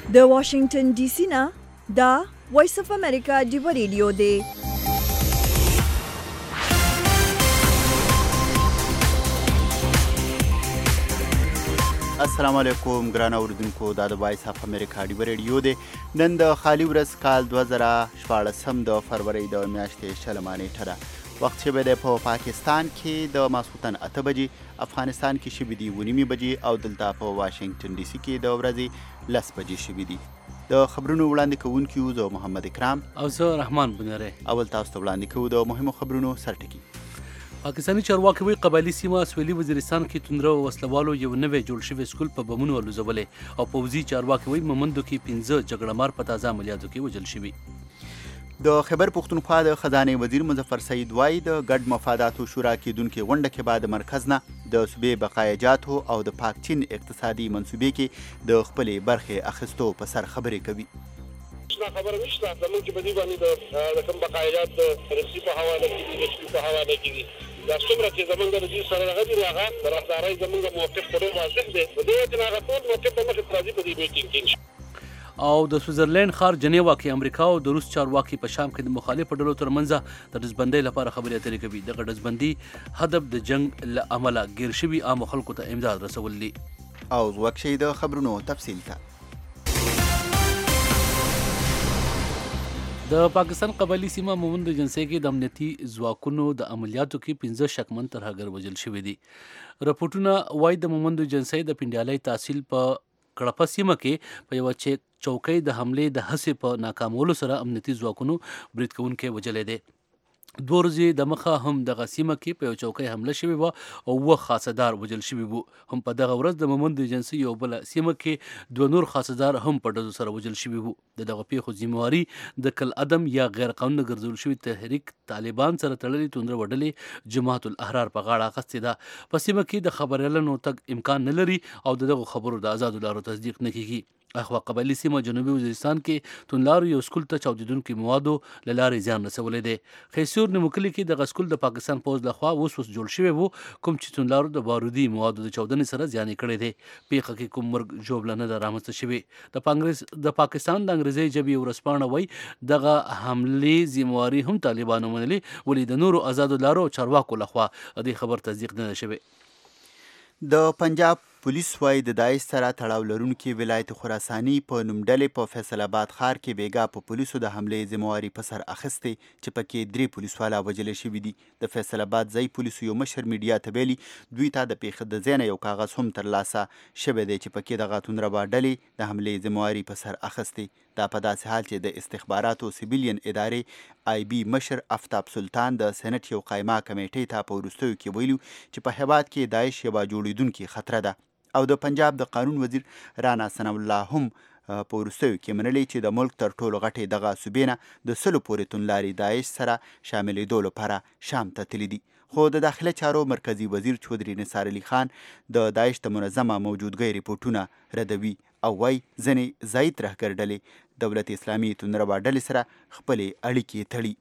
د واشنگټن ډي سي نه دا وایس اف امریکا ډیو ریډیو دی. السلام علیکم ګران اوریدونکو، دا د وایس اف امریکا ډیو ریډیو دی. نن د خالي ورځ کال 2014 د فروری د میاشتې 20 نیټه ده. وخت شوی دی په پاکستان کې د ماسخوتن 8 بجې، افغانستان کې شوي دي 9 بجې او دلته په واشنگټن ډي سي کې د ورځې 10 بجې شوي دي. د خبرونو وړاندې کوونکي یو زه محمد اکرام او زه رحمان بنیری. اول تاسو ته وړاندې کوو د مهمو خبرونو سرټکي. پاکستاني چارواکي وایي قبایلي سیمه سویلي وزیرستان کې توندره او وسلوالو یو نوی جوړ شوی سکول په بمونو الوزولی او پوځي چارواکي وایي مومندو کې 15 جګړهمار په تازه عملیاتو کې وژل شوي. د خیبر پختونخوا د خزانه وزیر مظفر سعید وایي د ګډ مفاداتو شورا کېدونکې غونډه کې بعد مرکز نه د صوبې بقایاجاتو او د پاک چین اقتصادي منصوبې کې د خپلې برخې اخیستو په سر خبرې کوي. خبره نشته زموږ چې په دې باندې د کوم بقایاجات د رسي په حواله کې دي، د رسي په حواله کې دي. دا څومره چې زموږ د دې سره راغلي دي هغه د راهدارۍ زموږ موقف ډېر واضح دی. په دې وجه هغه ټول موقف په مخې راځي په دې میټینګ کې. او د سویزرلینډ ښار جنیوا کې امریکا او د روس چارواکي په شام کې د مخالفو ډلو ترمنځ د ډزبندۍ لپاره خبرې اترې کوي. دغه ډزبندي هدف د جنگ له امله ګیر شوي عامو خلکو ته امداد رسول دي. او وکشي د خبرونو تفصیل ته. د پاکستان قبایلي سیمه مومند جنسي کې د امنیتي ځواکونو د عملیاتو کې 15 شکمن ترهګر وژل شوي دي. رپورټونه وایي د مومند جنسي د پنډیالۍ تحصیل په کړپه سیمه کې په یوه چوکۍ د حملې د هڅې په ناکامولو سره امنیتي ځواکونو برید کوونکی وژلی دی. 2 ورځې د مخه هم دغه سیمه کې په یو چوکۍ حمله شوې وه او 2 خاصدار وژل شوي وو. هم په دغه ورځ د مومند ایجنسۍ یو بله سیمه کې 2 نور خاصدار هم په ډزو سره وژل شوي وو. د دغه پیښو ذمهواري د کالعدم یا غیر قانوني ګرځول شوي تحریک طالبان سره تړلې توندره وډلې جماعت الاحرار په غاړه اخیستې ده. په سیمه کې د خبریالانو تګ امکان نه لري او دغه خبرو د آزادو لارو تصدیق نه کیږي. اخوا قبایلي سیمه جنوبي وزیرستان کې توندلارو یو سکول ته چاودیدونکي موادو له لارې زیان رسولی دی. خیسور نومکلي کې دغه سکول د پاکستان پوځ لخوا اوس جوړ شوی وو، کوم چې توندلارو د بارودي موادو د چاودنې سره زیان یې کړی دی. پیښه کې کوم مرګ ژوبله نه ده رامنځته شوې. د پاکستان د انګریزي ژبې ورځپاڼه وایي دغه حملې ذمهواري هم طالبانو منلي، ولې د نورو آزادو لارو چارواکو لخوا دې خبر تصدیق نه ده شوی. د پنجاب پولیس وایي د داعش سره تړاو لرونکي ولایت خراساني په نوم ډلې په فیصل آباد ښار کې بیګا په پولیسو د حملې ذمهواري په سر اخیستې چې پکې 3 پولیسوالا وژلي شوي دي. د فیصل آباد ځای پولیسو یو مشر میډیا ته ویلي دوی ته د پیښې د ځای نه یو کاغذ هم ترلاسه شوی دی چې پکې دغه توندربا ډلې د حملې ذمهواري په سر اخیستې. دا په داسې حال چې د استخباراتو سیویلین ادارې آی بي مشر افتاب سلطان د سېنټ یو قایمه کمیټې ته په وروستیو کې ویلي چې په هېواد کې داعش یوه جوړېدونکې خطره ده. او د پنجاب د قانون وزیر رانا ثناء الله هم په وروستیو کې منلي چې د ملک تر ټولو غټې دغه صوبې نه د 100 پورې توندلارې داعش سره شاملېدو لپاره شام ته تللي دي. خو د داخله چارو مرکزی وزیر چودري نثار علي خان د داعش د منظمه موجودګۍ ریپورټونه ردوي او وایي ځینې ځايي ترهګر ډلې دولت اسلامي توندربا ډلې سره خپلې اړیکې تړي.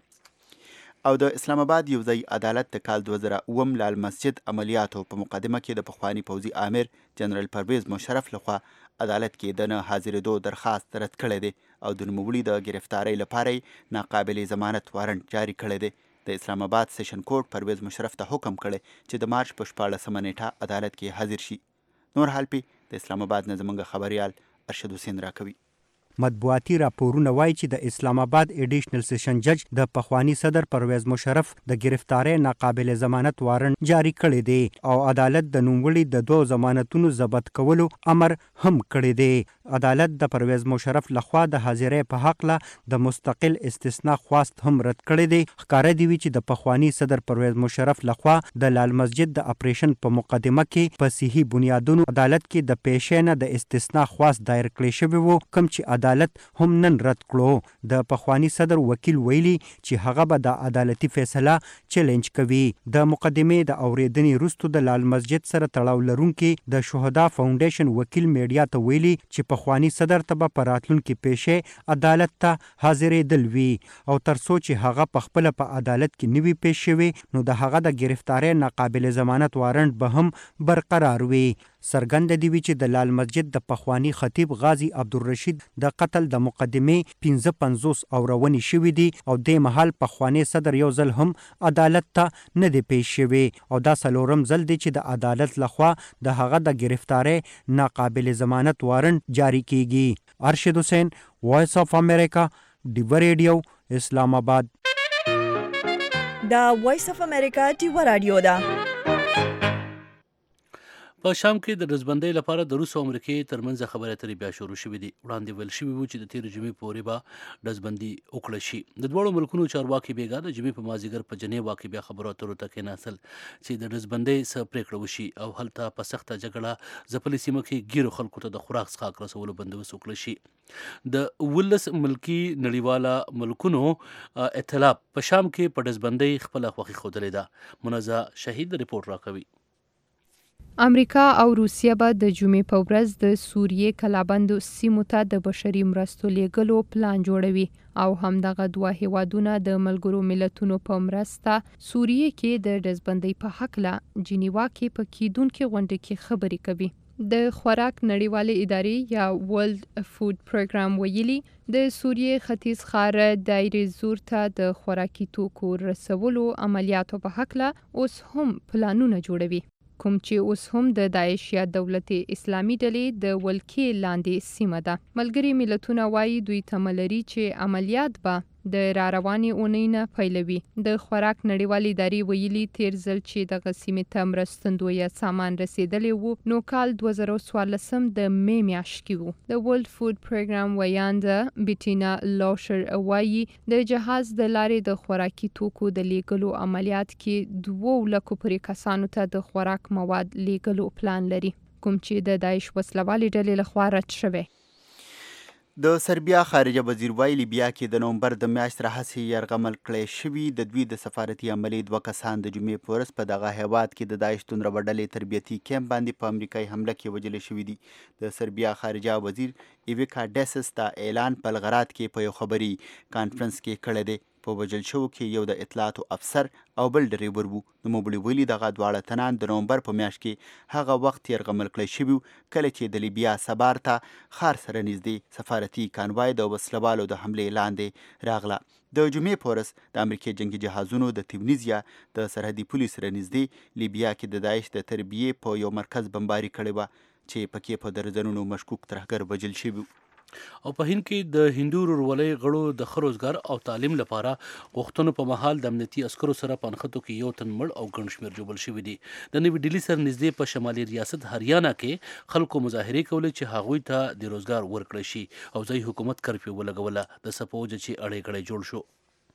او د اسلام آباد یو ځای عدالت د کال 2009 لال مسجد عملیاتو په مقدمه کې د پخواني پوځي امیر جنرال پرویز مشرف لخوا عدالت کې د نه حاضرېدو درخواست رد کړی دی او د نوموړي د گرفتارۍ لپاره ناقابل ضمانت وارنټ جاری کړی دی. د اسلام آباد سیشن کورټ پرویز مشرف ته حکم کړی چې د مارچ په 14 نیټه عدالت کې حاضر شي. نور حال پی د اسلام آباد نه زموږ خبريال ارشد حسین راکوي. مطبوعاتي راپورونه وایي چې د اسلام آباد ایډیشنل سیشن جج د پخوانی صدر پرویز مشرف د گرفتارۍ ناقابل ضمانت وارنټ جاری کړی دی او عدالت د نوموړي د 2 ضمانتونو ضبط کولو امر هم کړی دی. عدالت د پرویز مشرف لخوا د حاضرۍ په حق له د مستقل استثناء خواست هم رد کړی دی. ښکاره دی چې د پخوانی صدر پرویز مشرف لخوا د لال مسجد د اپریشن په مقدمه کې په صحیح بنیادونو عدالت کې د پیشې نه د استثناء خواست دایر کړی شوی وو، کوم چې عدالت هم نن رد کړو. د پخوانی صدر وکیل ویلي چې هغه به د عدالتي فیصله چیلنج کوي. د مقدمې د اوریدنې وروسته د لال مسجد سره تړاو لرونکي د شهدا فاونډیشن وکیل میډیا ته ویلي چې پخوانی صدر ته به په راتلونکي پیښې عدالت ته حاضرېدل وي او تر څو چې هغه په خپله په عدالت کې نه وي پیښ شوی نو د هغه د گرفتارۍ ناقابل ضمانت وارنټ به هم برقرار وي. څرګنده دي وي چې د لال مسجد د پخوانی خطیب غازی عبدالرشید د قتل د مقدمې 55 اورونې شوې دي او د محل پخوانی صدر یو ځل هم عدالت ته نه دی پیش شوی او دا څلورم ځل دی چې د عدالت لخوا د هغه د گرفتارۍ ناقابل ضمانت وارنټ جاری کیږي. ارشد حسین، وایس اف امریکا، ډیو ریډیو، اسلام آباد. دا وایس اف امریکا ډیو رادیو ده. په شام کې د ډزبندۍ لپاره د روس او امریکې ترمنځ خبرې اترې بیا شروع شوې دي. وړاندې ویل شوي وو چې د تېرې جمعې پورې به ډزبندي وکړه شي. د دواړو ملکونو چارواکي بېګا د جمعې په مازدیګر په جنیوا کې بیا خبرو اترو ته کېناستل چې د ډزبندۍ څه پرېکړه وشي او هلته په سخته جګړه ځپلې سیمه کې ګیرو خلکو ته د خوراک څښاک رسولو بندوبست وکړه شي. د 19 ملکي نړیواله ملکونو ائتلاف په شام کې په ډزبندۍ خپله خوښي ښودلې ده. منزه شهید رپورټ راکوي. امریکا او روسیه به د جمعې په ورځ د سوریې کلابندو سیمو ته د بشري مرستو لیږلو پلان جوړوي او همدغه دوه هیوادونه د ملګرو ملتونو په مرسته سوریې کې د ډزبندۍ په هکله جنیوا کې په کیدونکې غونډه کې خبرې کوي. د خوراک نړیوالې ادارې یا ورلد فود پروګرام ویلي د سوریې ختیځ ښار دایرې زور ته د خوراکي توکو رسولو عملیاتو په هکله اوس هم پلانونه جوړوي، کوم چې اوس هم د داعش یا دولت اسلامي ډلې د ولکې لاندې سیمه ده. ملګري ملتونه وایي دوی تمه لري چې عملیات به د راروانې اونۍ نه پیلوي. د خوراک نړیوالې ادارې ویلي تیر ځل چې دغه سیمې ته مرستندویه سامان رسېدلی وو نو کال 2014 د مې میاشت کې وو. د ورلد فود پروګرام ویانده بیټینا لوشر وایي د جهاز د لارې د خوراکي توکو د لیږلو عملیات کې 2 لکو پورې کسانو ته د خوراک مواد لیږلو پلان لري، کوم چې د داعش وسلوالې ډلې لخوا رد شوی. د سربیا خارجه وزیر وایي لیبیا کې د نومبر د میاشت راهیسې یرغمل کړی شوي د دوی د سفارتي عملې 2 کسان د جمعې په ورځ په دغه هیواد کې د داعش توندروه ډلې تربیتي کیمپ باندې په امریکایي حمله کې وژل شوي دي. د سربیا خارجه وزیر ایویکا ډیسس دا اعلان په بلغراد کې په یو خبري کانفرنس کې کړی دی. په وژل شوو کې یو د اطلاعاتو افسر او بل ډریور وو. نوموړي ویلي دغه دواړه تنان د نومبر په میاشت کې هغه وخت یرغمل کړی شوي کله چې د لیبیا سبار ته ښار سره نږدې سفارتي کانوای د وسلوالو د حملې لاندې راغله. د جمعې په ورځ د امریکې جنګي جهازونو د تیونیزیا د سرحدي پولې سره نږدې لیبیا کې د داعش د تربیې په یو مرکز بمباري کړې وه چې پکې په درجنونو مشکوک ترهګر وژل شوي. او په هند کې د هندو ورورولۍ غړو د ښه روزګار او تعلیم لپاره غوښتنو په مهال د امنیتي عسکرو سره په نښتو کې یو تن مړ او ګڼ شمېر ژوبل شوي دي. د نوي ډیلي سره نږدې په شمالي ریاست هریانا کې خلکو مظاهرې کولې چې هغوی ته د روزګار ورکړی شي او ځایي حکومت کرفیو ولګوله د څه په وجه چې اړی ګړی جوړ شو.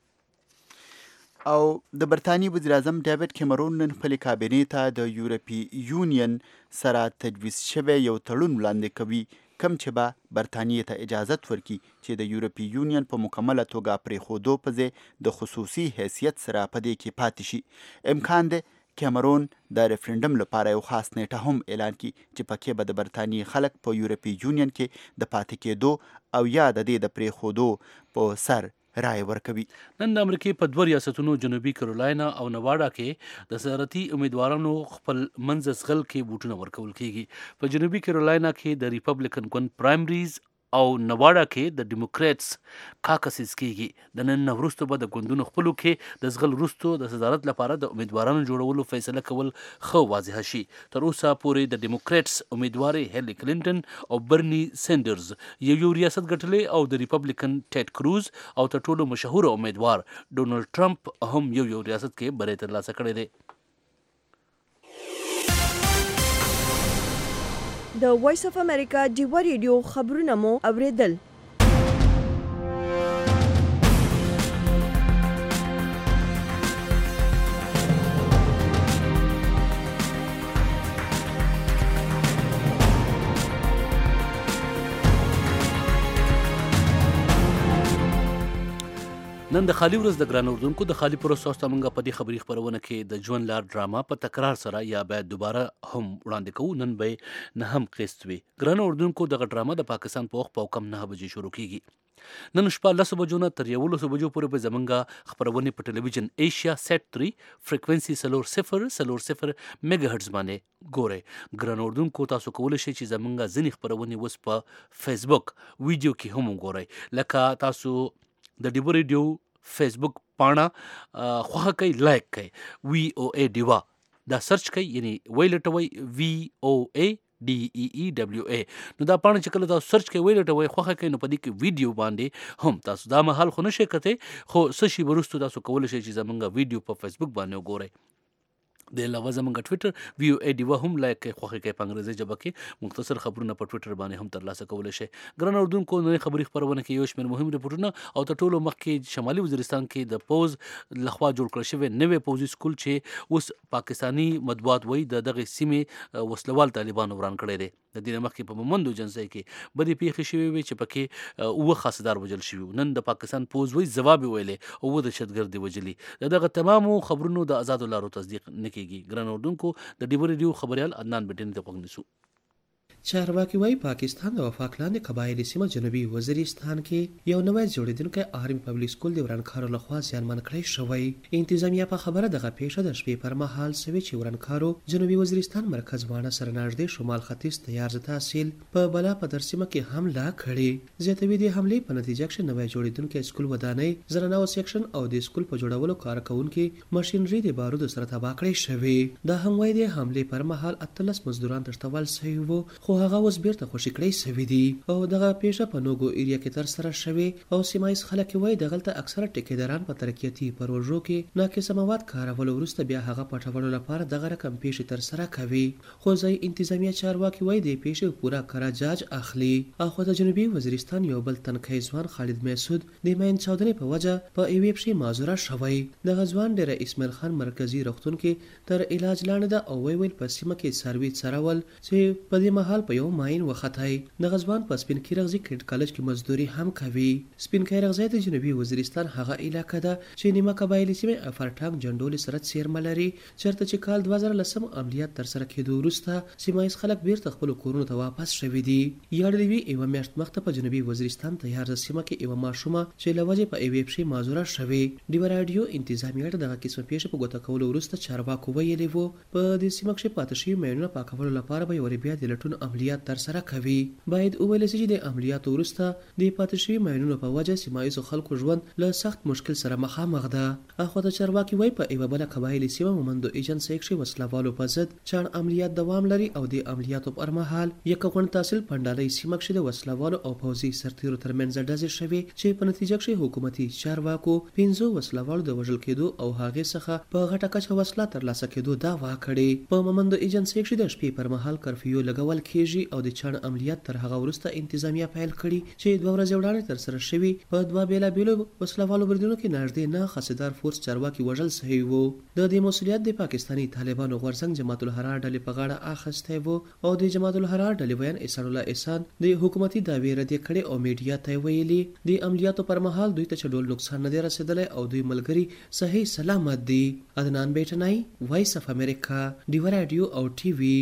او د برطانیې وزیر اعظم ډیوډ کیمرون نن خپلې کابینې ته د یورپي یونین سره تجویز شوی یو تړون وړاندې کوي کم چې به برطانیې ته اجازت ورکړي چې د یورپي یونین په مکمله توګه پرېښودو په ځای د خصوصي حیثیت سره په دې کې پاتې شي. امکان دی کیمرون د ریفرنډم لپاره یو خاص نیټه هم اعلان کړي چې پکې به د برطانیې خلک په یورپي یونین کې د پاتې کېدو او یا د دې د پرېښودو په سر رای ورکوي. نن د امریکې په 2 ریاستونو جنوبي کیرولاینا او نواډا کې د صدارتي امیدوارانو خپل منځ ځغل کې بوټونه ورکول کیږي. په جنوبي کیرولاینا کې د ریپبلیکن ګوند پرایمریز او نواډا کې د ډیموکریټس کاکسز کیږي. د نن نه وروسته به د ګوندونو خپلو کې د زغل وروسته د صدارت لپاره د امیدوارانو جوړولو فیصله کول ښه واضح شي. تر اوسه پورې د ډیموکریټس امیدوارې هیلي کلینټن او برني سینډرز یو ریاست ګټلی او د ریپبلیکن ټیډ کروز او تر ټولو مشهور امیدوار ډونالډ ټرمپ هم یو ریاست کې بری ترلاسه کړی دی. د وایس اف امریکا ډیو ریډیو خبرونه مو اوریدل. نن د خالی ورځ د ګران اردوونکو د خالی پروسه اوس موږ په دې خبري خبرونه کې د ژوند لار ډراما په تکرار سره یا باید دوباره هم وړاندې کوو. نن به نه هم قسط وي. ګران اردوونکو دغه ډراما د پاکستان په وخت په کم 9 بجې شروع کیږي. نن شپه 10 بجو نه تر 11 بجو پورې به زمونږ خبرونه په ټلویزیون ایشیا سیټ 3 فریکوئنسي 00 میگا هرتز باندې ګورئ. ګران اردوونکو تاسو کولی شئ چې زمونږ ځینې خبرونه اوس په فیسبوک ویډیو کې هم وګورئ. لکه تاسو د ډیبو ریډیو فیسبوک پاڼه خوښه کوئ، لایک کوئ، وی او ای ډیوا دا سرچ کوئ، یعنی وی لټوئ وی او ای DEEWA. نو دا پاڼه چې کله تاسو سرچ کوئ وی لټوئ خوښه کوئ، نو په دې کې ویډیو باندې هم تاسو دا مهال خو نشئ کتئ، خو څه شي وروستو تاسو کولی شئ چې زمونږ ویډیو په فیسبوک باندې وګورئ. د علاوه زمونږ ټویټر وی او ای ډیوا هم لایک کوئ، خوښه کوئ، په انګریزي ژبه کې مختصر خبرونه په ټویټر باندې هم ترلاسه کولی شئ. ګران اردوونکو نن خبري خبرونه کې یو شمېر مهم رپورټونه او تر ټولو مخکې شمالي وزیرستان کې د پوز لخوا جوړ کړل شوی نوی پوځي سکول چې اوس پاکستانی مطبوعات وایي د دغه سیمې وسلوال طالبانو وران کړی دی. د دې نه مخکې په مومندو جنځای کې بدې پیښې شوې وې چې پکې اووه خاصدار وژل شوي. نن د پاکستان پوځ وایي ځواب یې ویلی اووه دهشتګرد یې وژلي. د دغه تمامو خبرونو د آزادو لارو تصدیق نه کیږي. ګران اردوونکو د ډیبو ریډیو خبریال عدنان بټین ته غوږ نیسو. چارواکي وايي پاکستان د وفاق لاندې قبایلي سیمه جنوبي وزیرستان کې یو نوی جوړېدونکی آرمي پبلیک سکول د ورانکارو لخوا زیانمن کړی شوی. انتظامیه په خبره دغه پیښه د شپې پر مهال سوي چې ورانکارو جنوبي وزیرستان مرکز واڼه سره نږدې شمال ختیځ تیار تحصیل په بلا پدر سیمه کې حمله کړې. زیاتوي د حملې په نتیجه کې نوی جوړېدونکی سکول ودانۍ زرناو سیکشن او د سکول په جوړولو کار کوونکي ماشینري د بارودو سره تباه کړی شوی. دا هم وايي د حملې پر مهال 18 مزدوران تښتول شوي وو، خو هغه اوس بیرته خوشي کړی شوي دي او دغه پیښه په نوګو ایریا کې تر سره شوې او سیمایي خلک وایي دغلته اکثره ټیکیداران په ترقیاتي پروژو کې ناقصه مواد کارولو وروسته بیا هغه پټولو لپاره دغه رقم پیښې تر سره کوي. خو ځای انتظامیه چارواکي وایي د پیښې پوره کارا جاج اخلي. اخو د جنوبي وزیرستان یو بل تنکي ځوان خالد محسود د ماین چاودنې په وجه په ایوې پښې معذوره شوی. دغه ځوان ډېر اسماعیل خان مرکزی روغتون کې تر علاج لاندې ده او ویل په سیمه کې سروي څرول چې په دې مهال په یو ماین وختای. دغه ځوان په سپین کیرغزي کرکټ کالج کې مزدوري هم کوي. سپین کیرغزي د جنوبي وزیرستان هغه علاقه ده چې نیمه قبایلي سیمه افرټانګ جنډول سره څیرمه لري، چېرته چې کال 2010 عملیات تر سره کېدو وروسته سیمایي خلک بیرته خپل کورونو ته واپس شوي دي. یاد دی یو میاشت مخته په جنوبي وزیرستان تیار سیمه کې یو ماشومه چې لوجه په ایوې پښې معذوره شوی. ډیو رادیو انتظامیه دغه قسمه پیښه په ګوته کولو وروسته چارواکو ویلي وو په دې سیمه کې پاتې شوي ماینونه پاکولو لپاره به یو بیا د لټون عملیات تر سره کوي. باید وویل شي چې د عملیاتو وروسته د پاتې شوي ماینونو په وجه سیمایي خلکو ژوند له سخت مشکل سره مخامخ ده. اخو د چارواکي وایي په یوه بله قبایلي سیمه مومندو ایجنسۍ کې وسلوالو په ضد چاڼ عملیات دوام لري او د عملیاتو پر مهال یک غونډ تحصیل پنډالۍ سیمه کې د وسلوالو او پوځي سرتیرو ترمنځ ډزې شوې چې په نتیجه کې حکومتي چارواکو 15 وسلوالو د وژل کېدو او هغې څخه په غټه کچه وسله ترلاسه کېدو دعوا کړې. په مومندو ایجنسۍ کې د شپې پر مهال کرفیو لګول کېږي او د چاڼ عملیات تر هغه وروسته انتظامیه پیل کړي چې 2 ورځې وړاندې تر سره شوي. په 2 بیلابیلو وسلوالو بریدونو کې نږدې 9 خاصدار فورس چارواکي وژل شوي وو. د دې مسؤلیت د پاکستاني طالبانو غورځنګ جماعت الحرار ډلې په غاړه اخیستی وو او د جماعت الحرار ډلې ویان احسان الله احسان د حکومتي دعوې رد کړې او میډیا ته ویلي د عملیاتو پر مهال دوی ته ډول نقصان نه دی رسیدلی او دوی ملګري صحیح سلامت دي. عدنان بیٹنای، وایس اف امریکا، ډیو رادیو او ټي وی.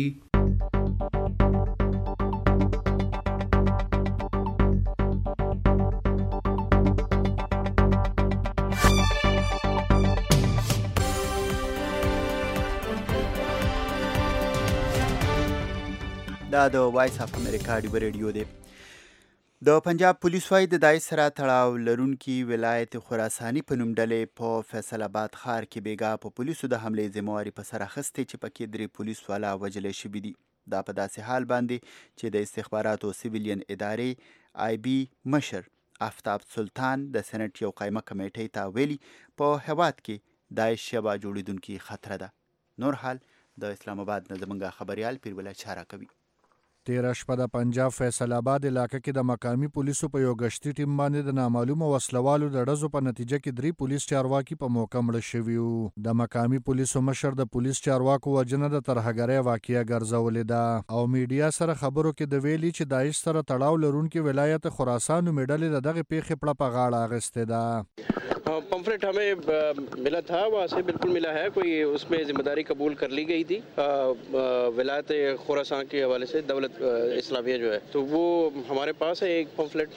دا د وایس اف امریکا ډیو ریډیو دی. د پنجاب پولیس وايي د داعش سره تړاو لرونکي ولایت خراساني په نوم ډلې په فیصل آباد ښار کې بیګا په پولیسو د حملې ذمهواري په سر اخیستې چې پکې 3 پولیس والا وژلی شوي دي. دا په داسې حال باندې چې د استخباراتو سیویلین ادارې آی بي مشر آفتاب سلطان د سنټ یو قایمه کمیټې ته ویلي په هیواد کې داعش شبه جوړېدونکي خطره ده. نور حال د اسلام آباد نه زموږ خبریال پیربله چاره کوي. تیره شپه د پنجاب فیصل آباد علاقه کې د مقامی پولیسو په یو گشتي ټیم باندې د نامعلومه وسلوالو د ډزو په نتیجه کې 3 پولیس چارواکي په موقع مړه شوي وو. د مقامی پولیسو مشر د پولیس چارواکو وژنه د ترهګرۍ واقعه ګرځولې ده او میډیا سره خبرو کې د ویلي چې داعش سره تړاو لرونکي ولایت خراسان نومې ډلې د دغه پیښې پړه په غاړه اخیستې ده. پمفلٹ हमें मिला था, वहाँ से बिल्कुल मिला है, कोई उसमें जिम्मेदारी कबूल कर ली गई थी विलायत खुरासान के हवाले से दौलत इस्लामिया जो है, तो वो हमारे पास है एक पम्फलेट.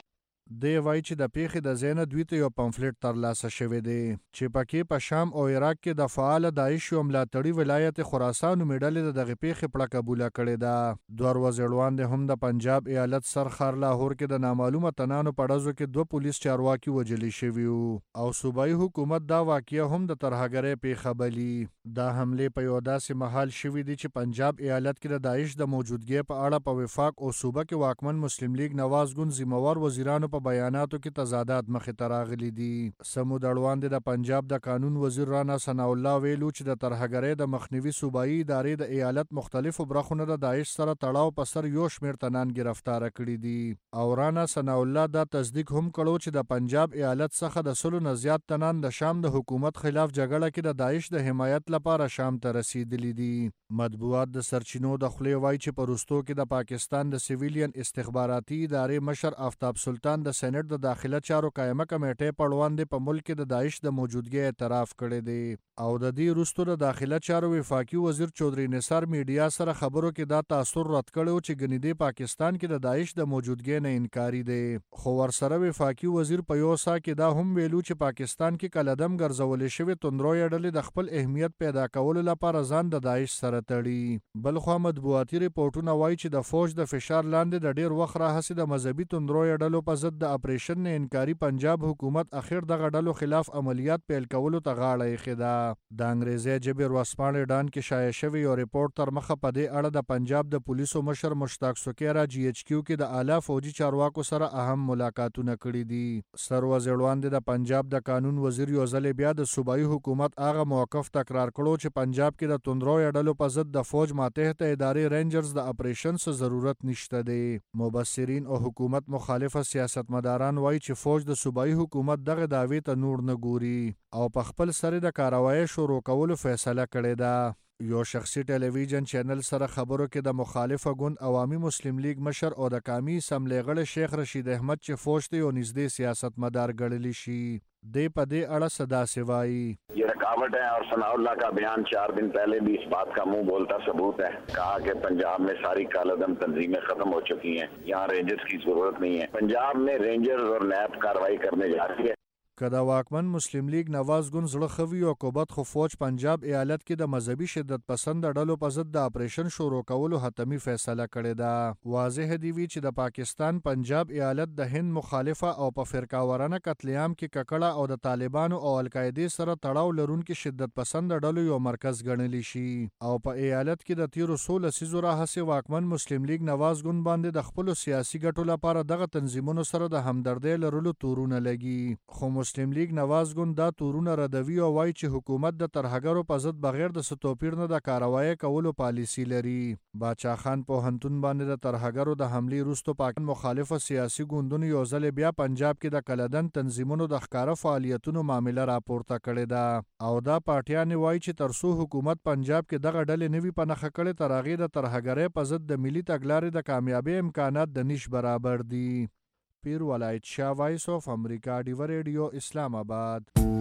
دی وایي چې د پیښې د ځای نه دوی ته یو پمفلیټ ترلاسه شوی دی چې پکې په شام او عراق کې د فعال داعش یو ملاتړي ولایت خراسان نومې ډلې د دغې پیښې پړه قبوله کړې ده. 2 ورځې وړاندې هم د پنجاب ایالت سرخار لاهور کې د نامعلومه تنانو په ډزو کې 2 پولیس چارواکي وژلي شوي وو او صوبایي حکومت دا واقعه هم د ترهګرۍ پیښه بلي. دا حملې په یو داسې مهال شوي دي چې پنجاب ایالت کې د داعش د موجودګۍ په اړه په وفاق او صوبه کې واکمن مسلم لیگ نواز ګوند ذمہوار وزیرانو په بیاناتو کې تضادات مخې ته راغلي دي. سمو دړوان د پنجاب د قانون وزیر رانا ثناء الله ویلو چې د ترهګرۍ د مخنیوي صوبایي ادارې د ایالت مختلفو برخو نه د داعش سره تړاو په سر یو شمېر تنان ګرفتاره کړي دي او رانا ثناء الله دا تصدیق هم کړو چې د پنجاب ایالت څخه د 100 نه زیات تنان د شام د حکومت خلاف جګړه کې د داعش د حمایت لپاره شام ته رسیدلي دي. مطبوعات د سرچینو د خولې وایي چې په وروستو کې د پاکستان د سیویلین استخباراتي ادارې مشر آفتاب سلطان د سېنات د داخله چارو قائمه کمیټې په وړاندې په ملک کې د داعش د موجودګۍ اعتراف کړی دی او د دې وروسته د داخله چارو وفاقي وزیر چودري نثار میډیا سره خبرو کې دا تاثر رد کړی چې ګنې دی پاکستان کې د داعش د موجودګۍ نه انکاري دی خو ورسره وفاقي وزیر په یو سا کې دا هم ویلو چې پاکستان کې کلدم ګرځولې شوی توندروي ډلې د خپل اهمیت پیدا کولو لپاره ځان د داعش سره تړي. بل خو مطبوعاتي ریپورتونه وایي چې د فوج د فشار لاندې د ډیر وخت راهیسې د مذهبي توندروي ډلو په ضد د اپریشن نه انکاري پنجاب حکومت اخر دغه ډلو خلاف عملیات پیل کولو ته غاړه ایښې ده. د انګریزي ژبې ورځپاڼې ډان کې شایع شوی یو ریپورت تر مخه په دې اړه د پنجاب د پولیسو مشر مشتاق سکیرا جی ایچ کیو کې د اعلی فوجي چارواکو سره اهم ملاقاتونه کړي دي. سر وزیر وړاندې د پنجاب د قانون وزیر یو ځل بیا د صوبایي حکومت هغه موقف تکرار کړو چې پنجاب کې د توندروي ډلو په ضد د فوج ماتحت ادارې رینجرز د اپریشن څخه ضرورت نشته دی. مبصرین او حکومت مخالفه سیاستمداران وایي چې فوج د صوبایي حکومت دغه دعوی ته نور نه ګوري او په خپل سر د کاروایی شروع کولو فیصله کړې ده. یو شخصي ټلویزیون چینل سره خبرو کې د مخالفه ګوند عوامي مسلم لیگ مشر او د قومي اسمبلی غړي شیخ رشید احمد چې فوج ته یو نږدې سیاستمدار ګڼلی شي دې په دې اړه صدا سوایي یہ رکاوٹ ہے اور ثناء اللہ کا بیان 4 دن پہلے بھی اس بات کا منہ بولتا ثبوت ہے. کہا کہ پنجاب میں ساری کالعدم تنظیمیں ختم ہو چکی ہیں, یہاں رینجرز کی ضرورت نہیں ہے. پنجاب میں رینجرز اور نیب کارروائی کرنے جا رہی ہے. که د واکمن مسلم لیگ نواز ګوند زړه خوي او کوبت خو فوج پنجاب ایالت کې د مذهبي شدت پسند ډلو په ضد د اپریشن شروع کولو حتمی فیصله کړې ده. واضح دی وی چې د پاکستان پنجاب ایالت د هند مخالفه او په فرقه ورانه قتل عام کې ککړه او د طالبانو او القاعده سره تړاو لرونکي شدت پسند ډلو یو مرکز ګڼل شي او په ایالت کې د تیر 16 لسیزو راهسي واکمن مسلم لیگ نواز ګوند باندې د خپل سیاسي ګټو لپاره دغه تنظیمونو سره د همدردۍ لرلو تورونه لګي. خو مسلم لیگ نواز ګوند دا تورونه ردوي او وایي چې حکومت د ترهګرو په ضد بغیر د ستوپیر نه د کاروایی کولو پالیسی لري. باچا خان پوهنتون باندې د ترهګرو د حملې وروسته پاکستان مخالفه سیاسي ګوندونو یو ځل بیا پنجاب کې د کلدن تنظیمونو د ښکاره فعالیتونو معامله راپورته کړې ده او دا پارټیانې وایي چې ترڅو حکومت پنجاب کې دغه ډلې نوي پناه کړې تر هغې د ترهګرۍ په ضد د ملي تګلارې د کامیابۍ امکانات د نش برابر دي. پیر ولایت شاه وایس اف امریکا ډیو ریډیو اسلام آباد.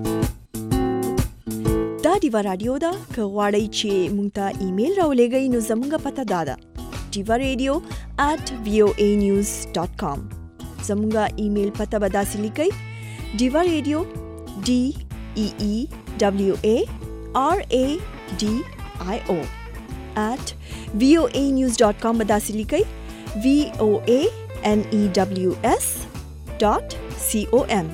دا ډیو رادیو ده که غواړئ چې مونږ ته ایمیل راولېږئ نو زموږ پته دا ده diva@voanews.com. زموږ ایمیل پته به داسې لیکئ diva.radio DEEWARADIO @voanews.com به داسې لیکئ voanews.com.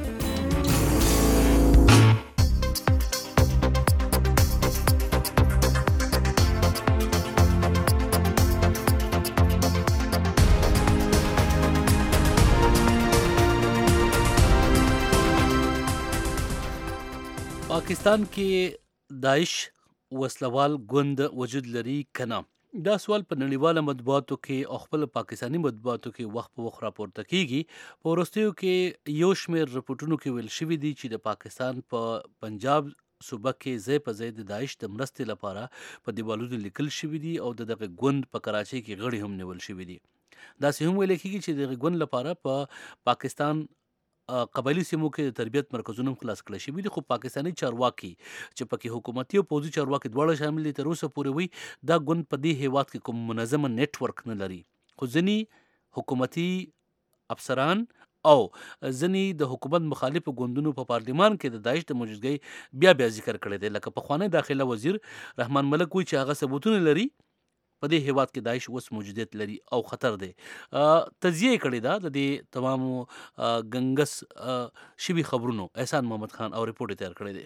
پاکستان کې داعش وسلوال ګوند وجود لري کنه؟ دا سوال په نړیواله مطبوعاتو کې او خپل پاکستاني مطبوعاتو کې وخت په وخت راپورته کیږي. په وروستیو کې یو شمېر رپورټونو کې ویل شوي دي چې د پاکستان په پنجاب صوبه کې ځای په ځای د داعش د مرستې لپاره په دیوالونو لیکل شوي دي او دغه ګوند په کراچۍ کې غړي هم نیول شوي دي. داسې هم ویل کېږي چې دغه ګوند لپاره په پاکستان قبایلی سیمو کې د تربیت مرکزونه خلاص کړل شوي دي. خو پاکستاني چارواکي چې پکې حکومتي او پوځي چارواکي دواړه شامل دي تر اوسه پورې وي دا ګوند په دې هیواد کې کوم منظمه نیټ ورک نه لري. خو ځینې حکومتي افسران او ځنې د حکومت مخالف ګوندونو په پارلمان کې د داعش د موجودګۍ بیا ذکر کړی دی. لکه پخوانی داخله وزیر رحمان ملک وایي چې هغه ثبوتونه لري په دې هیواد کې داعش اوس موجودیت لري او خطر دی. تجزیه کړې ده د دې تمامو ګنګس شوي خبرونو احسان محمد خان او ریپورت تیار کړی دی.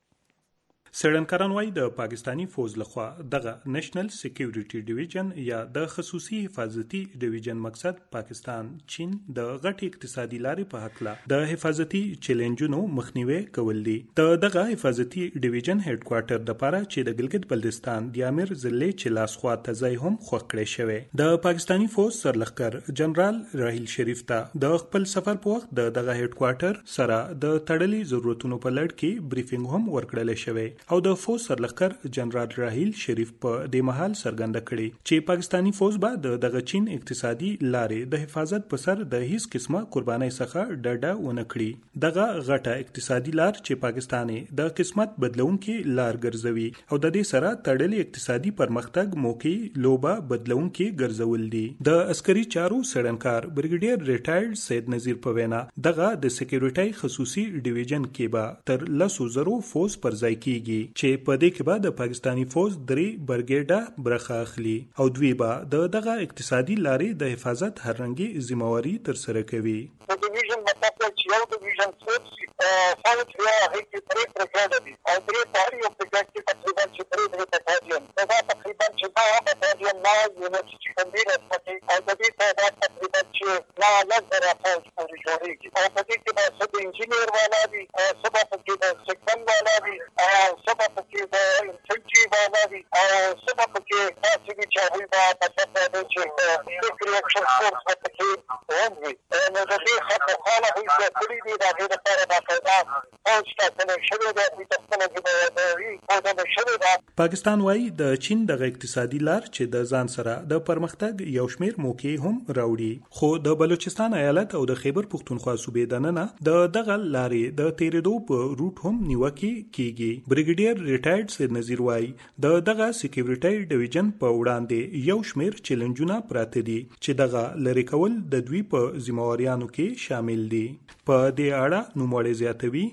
سړنکران وایي د پاکستانی فوج لخوا دغه نېشنل سکیورټي ډیویژن یا د خصوصي حفاظتي ډیویژن مقصد پاکستان چین د غټ اقتصادي لارې په حق د حفاظتي چیلنجونو مخنیوي کول دي. د دغه حفاظتي ډیویژن هډ کوارټر د پاره چې د ګلګت بلتستان د امیر ضلع چلاس خوا ته ځای هم خوښ کړی شوی. د پاکستانی فوج سرلښکر جنرال راهیل شریف ته د خپل سفر په وخت دغه هډ کوارټر سره د تړلي ضرورتونو په لړ کې بریفینګ هم ورکړل شوی او د فوج سرلښکر جنرال راهیل شریف په دې مهال څرګنده کړي چې پاکستانی فوج به دغه چین اقتصادي لارې د حفاظت په سر د هیڅ قسمه قربانۍ څخه ډډه ونه کړي. دغه غټه اقتصادي لار چې پاکستان د قسمت بدلونکي لار ګرځوي او د دې سره تړلي اقتصادي پرمختګ موقع لوبه بدلونکي ګرځول دي. د عسکري چارو سړنکار بریګیډیر ریټایرډ سید نذیر په وینا دغه د سکیورټي خصوصي ډیویژن کې به تر 100 فوج پر ځای کیږي چې په دې کې به د پاکستانی فوج 3 برګیډه برخه اخلي او دوی به دغه اقتصادي لارې د حفاظت هررنګي ذمہواری تر سره کوي. ډیویژن مطلب چې یو ډیویژن فوج فوج یا هیڅ پرې پرګړه دي او درې پاري او پرګړه تقریبا چې پرې پټاجن دا تقریبا چې دا پټاجن نه یونټ چې کومه راځي او د دې په تقریبا چې نه لږ راځي پورې جوړیږي او په دې کې به سب انجینیر والا دي او سب په کې سیکشن والا دي او سب په کې د انجینری والا دي او سب په کې تاسو چې وي با په څه چې ریاکشن فورس په کې وایي نو د دې خطر حاله هیڅ کړی دی دا د لپاره دا پیدا او ستاسو شوی دا د تاسو د پاکستان وایي د چین دغه اقتصادي لار چې د ځان سره د پرمختګ یو شمیر موقع هم راوړي خو د بلوچستان ایالت او د خیبر پختونخوا صوبې دننه دغه لارې د تیرېدو په روټ هم نیوکه کیږي. بریګیډیر ریټایرډ سید نذیر وایي دغه سکیورټي ډیویژن په وړاندې یو شمیر چیلنجونه پراته دي چې دغه لری کول د دوی په ذمہواریانو کې شامل دي. په دې اړه نوموړی زیاتوي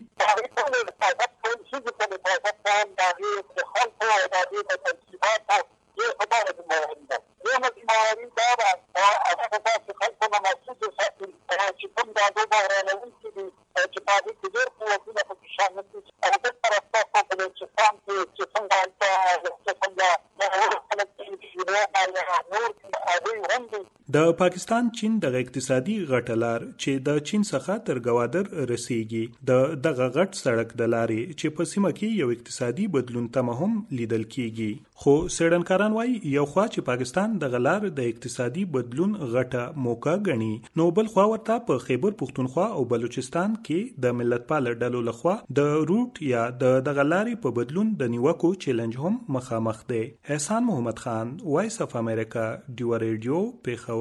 د پاکستان چین دغه اقتصادي غټلار چې د چین څخه تر ګوادر رسیږي دغه غټ سړک د لارې چې په سیمه کې یو اقتصادي بدلون تمه هم لیدل کیږي. خو سړنکاران وایي یو خوا چې پاکستان دغه لار د اقتصادي بدلون غټه موقع غني نو بل خوا ورته په خیبر پختونخوا او بلوچستان کې د ملتپال ډلو لخوا د روټ یا دغه لارې په بدلون د نیوکو چیلنج هم مخامخ دی. احسان محمد خان وایس اف امریکا ډیو ریډیو پیښور.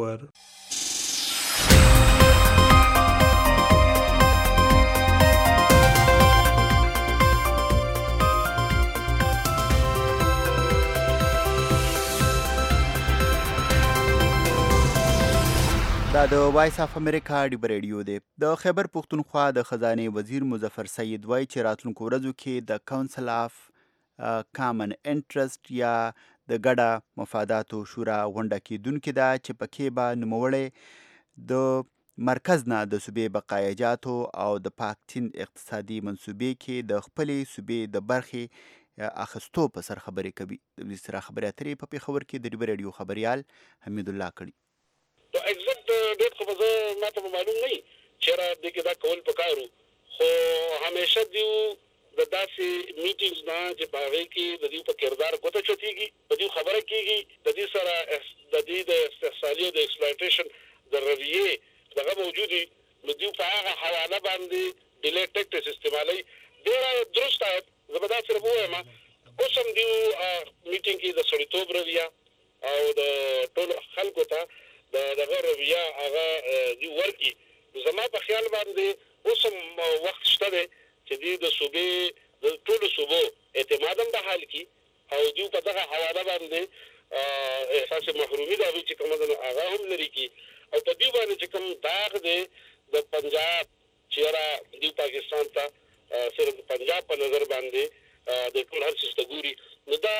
دا د وایس اف امریکا ډیو ریډیو دی. د خیبر پختونخوا د خزانه وزیر مظفر سید وایي چې راتلونکو ورځو کې د کونسل اف کامن انټرست یا د ګډه مفاداتو شورا غونډه کېدونکې ده چې پکې به نوموړی د مرکز نه د صوبې بقایجاتو او د پاک چین اقتصادي منصوبې کې د خپلې صوبې د برخې اخستو په سر خبرې کوي. د دې سره خبرې اترې په پېښور کې د ډیو ریډیو خبریال حمید الله کړي. ډېر خو به زه ماته معلوم نه وي چېرې دې کې دا کول پکارو خو همیشه دیو د داسې میټینګز نه چې په هغې کې د دوی په کردار ګوته چتېږي د دوی خبره کېږي د دې سره د دوی د استحصالي او د ایکسپلایټیشن د رویې دغه موجود وي نو دوی په هغه حواله باندې ډیلې ټیکټس استعمالوي. ډېره درست زه به داسې ووایم اوس هم دوی میټینګ کې د سړیتوب رویه او د ټولو خلکو ته دغه رویه هغه دوی ورکړي. زما په خیال باندې اوس هم وخت شته دی چې دوی د صوبې د ټولو صوبو اعتماد هم بحال کړي او دوی په دغه حواله باندې احساس محرومي دا چې کومه ده هغه هم لري کی او په دې باندې چې کوم داغ دی د پنجاب چې را د پاکستان ته صرف پنجاب په نظر باندې د ټول هر څه ستګوري نو دا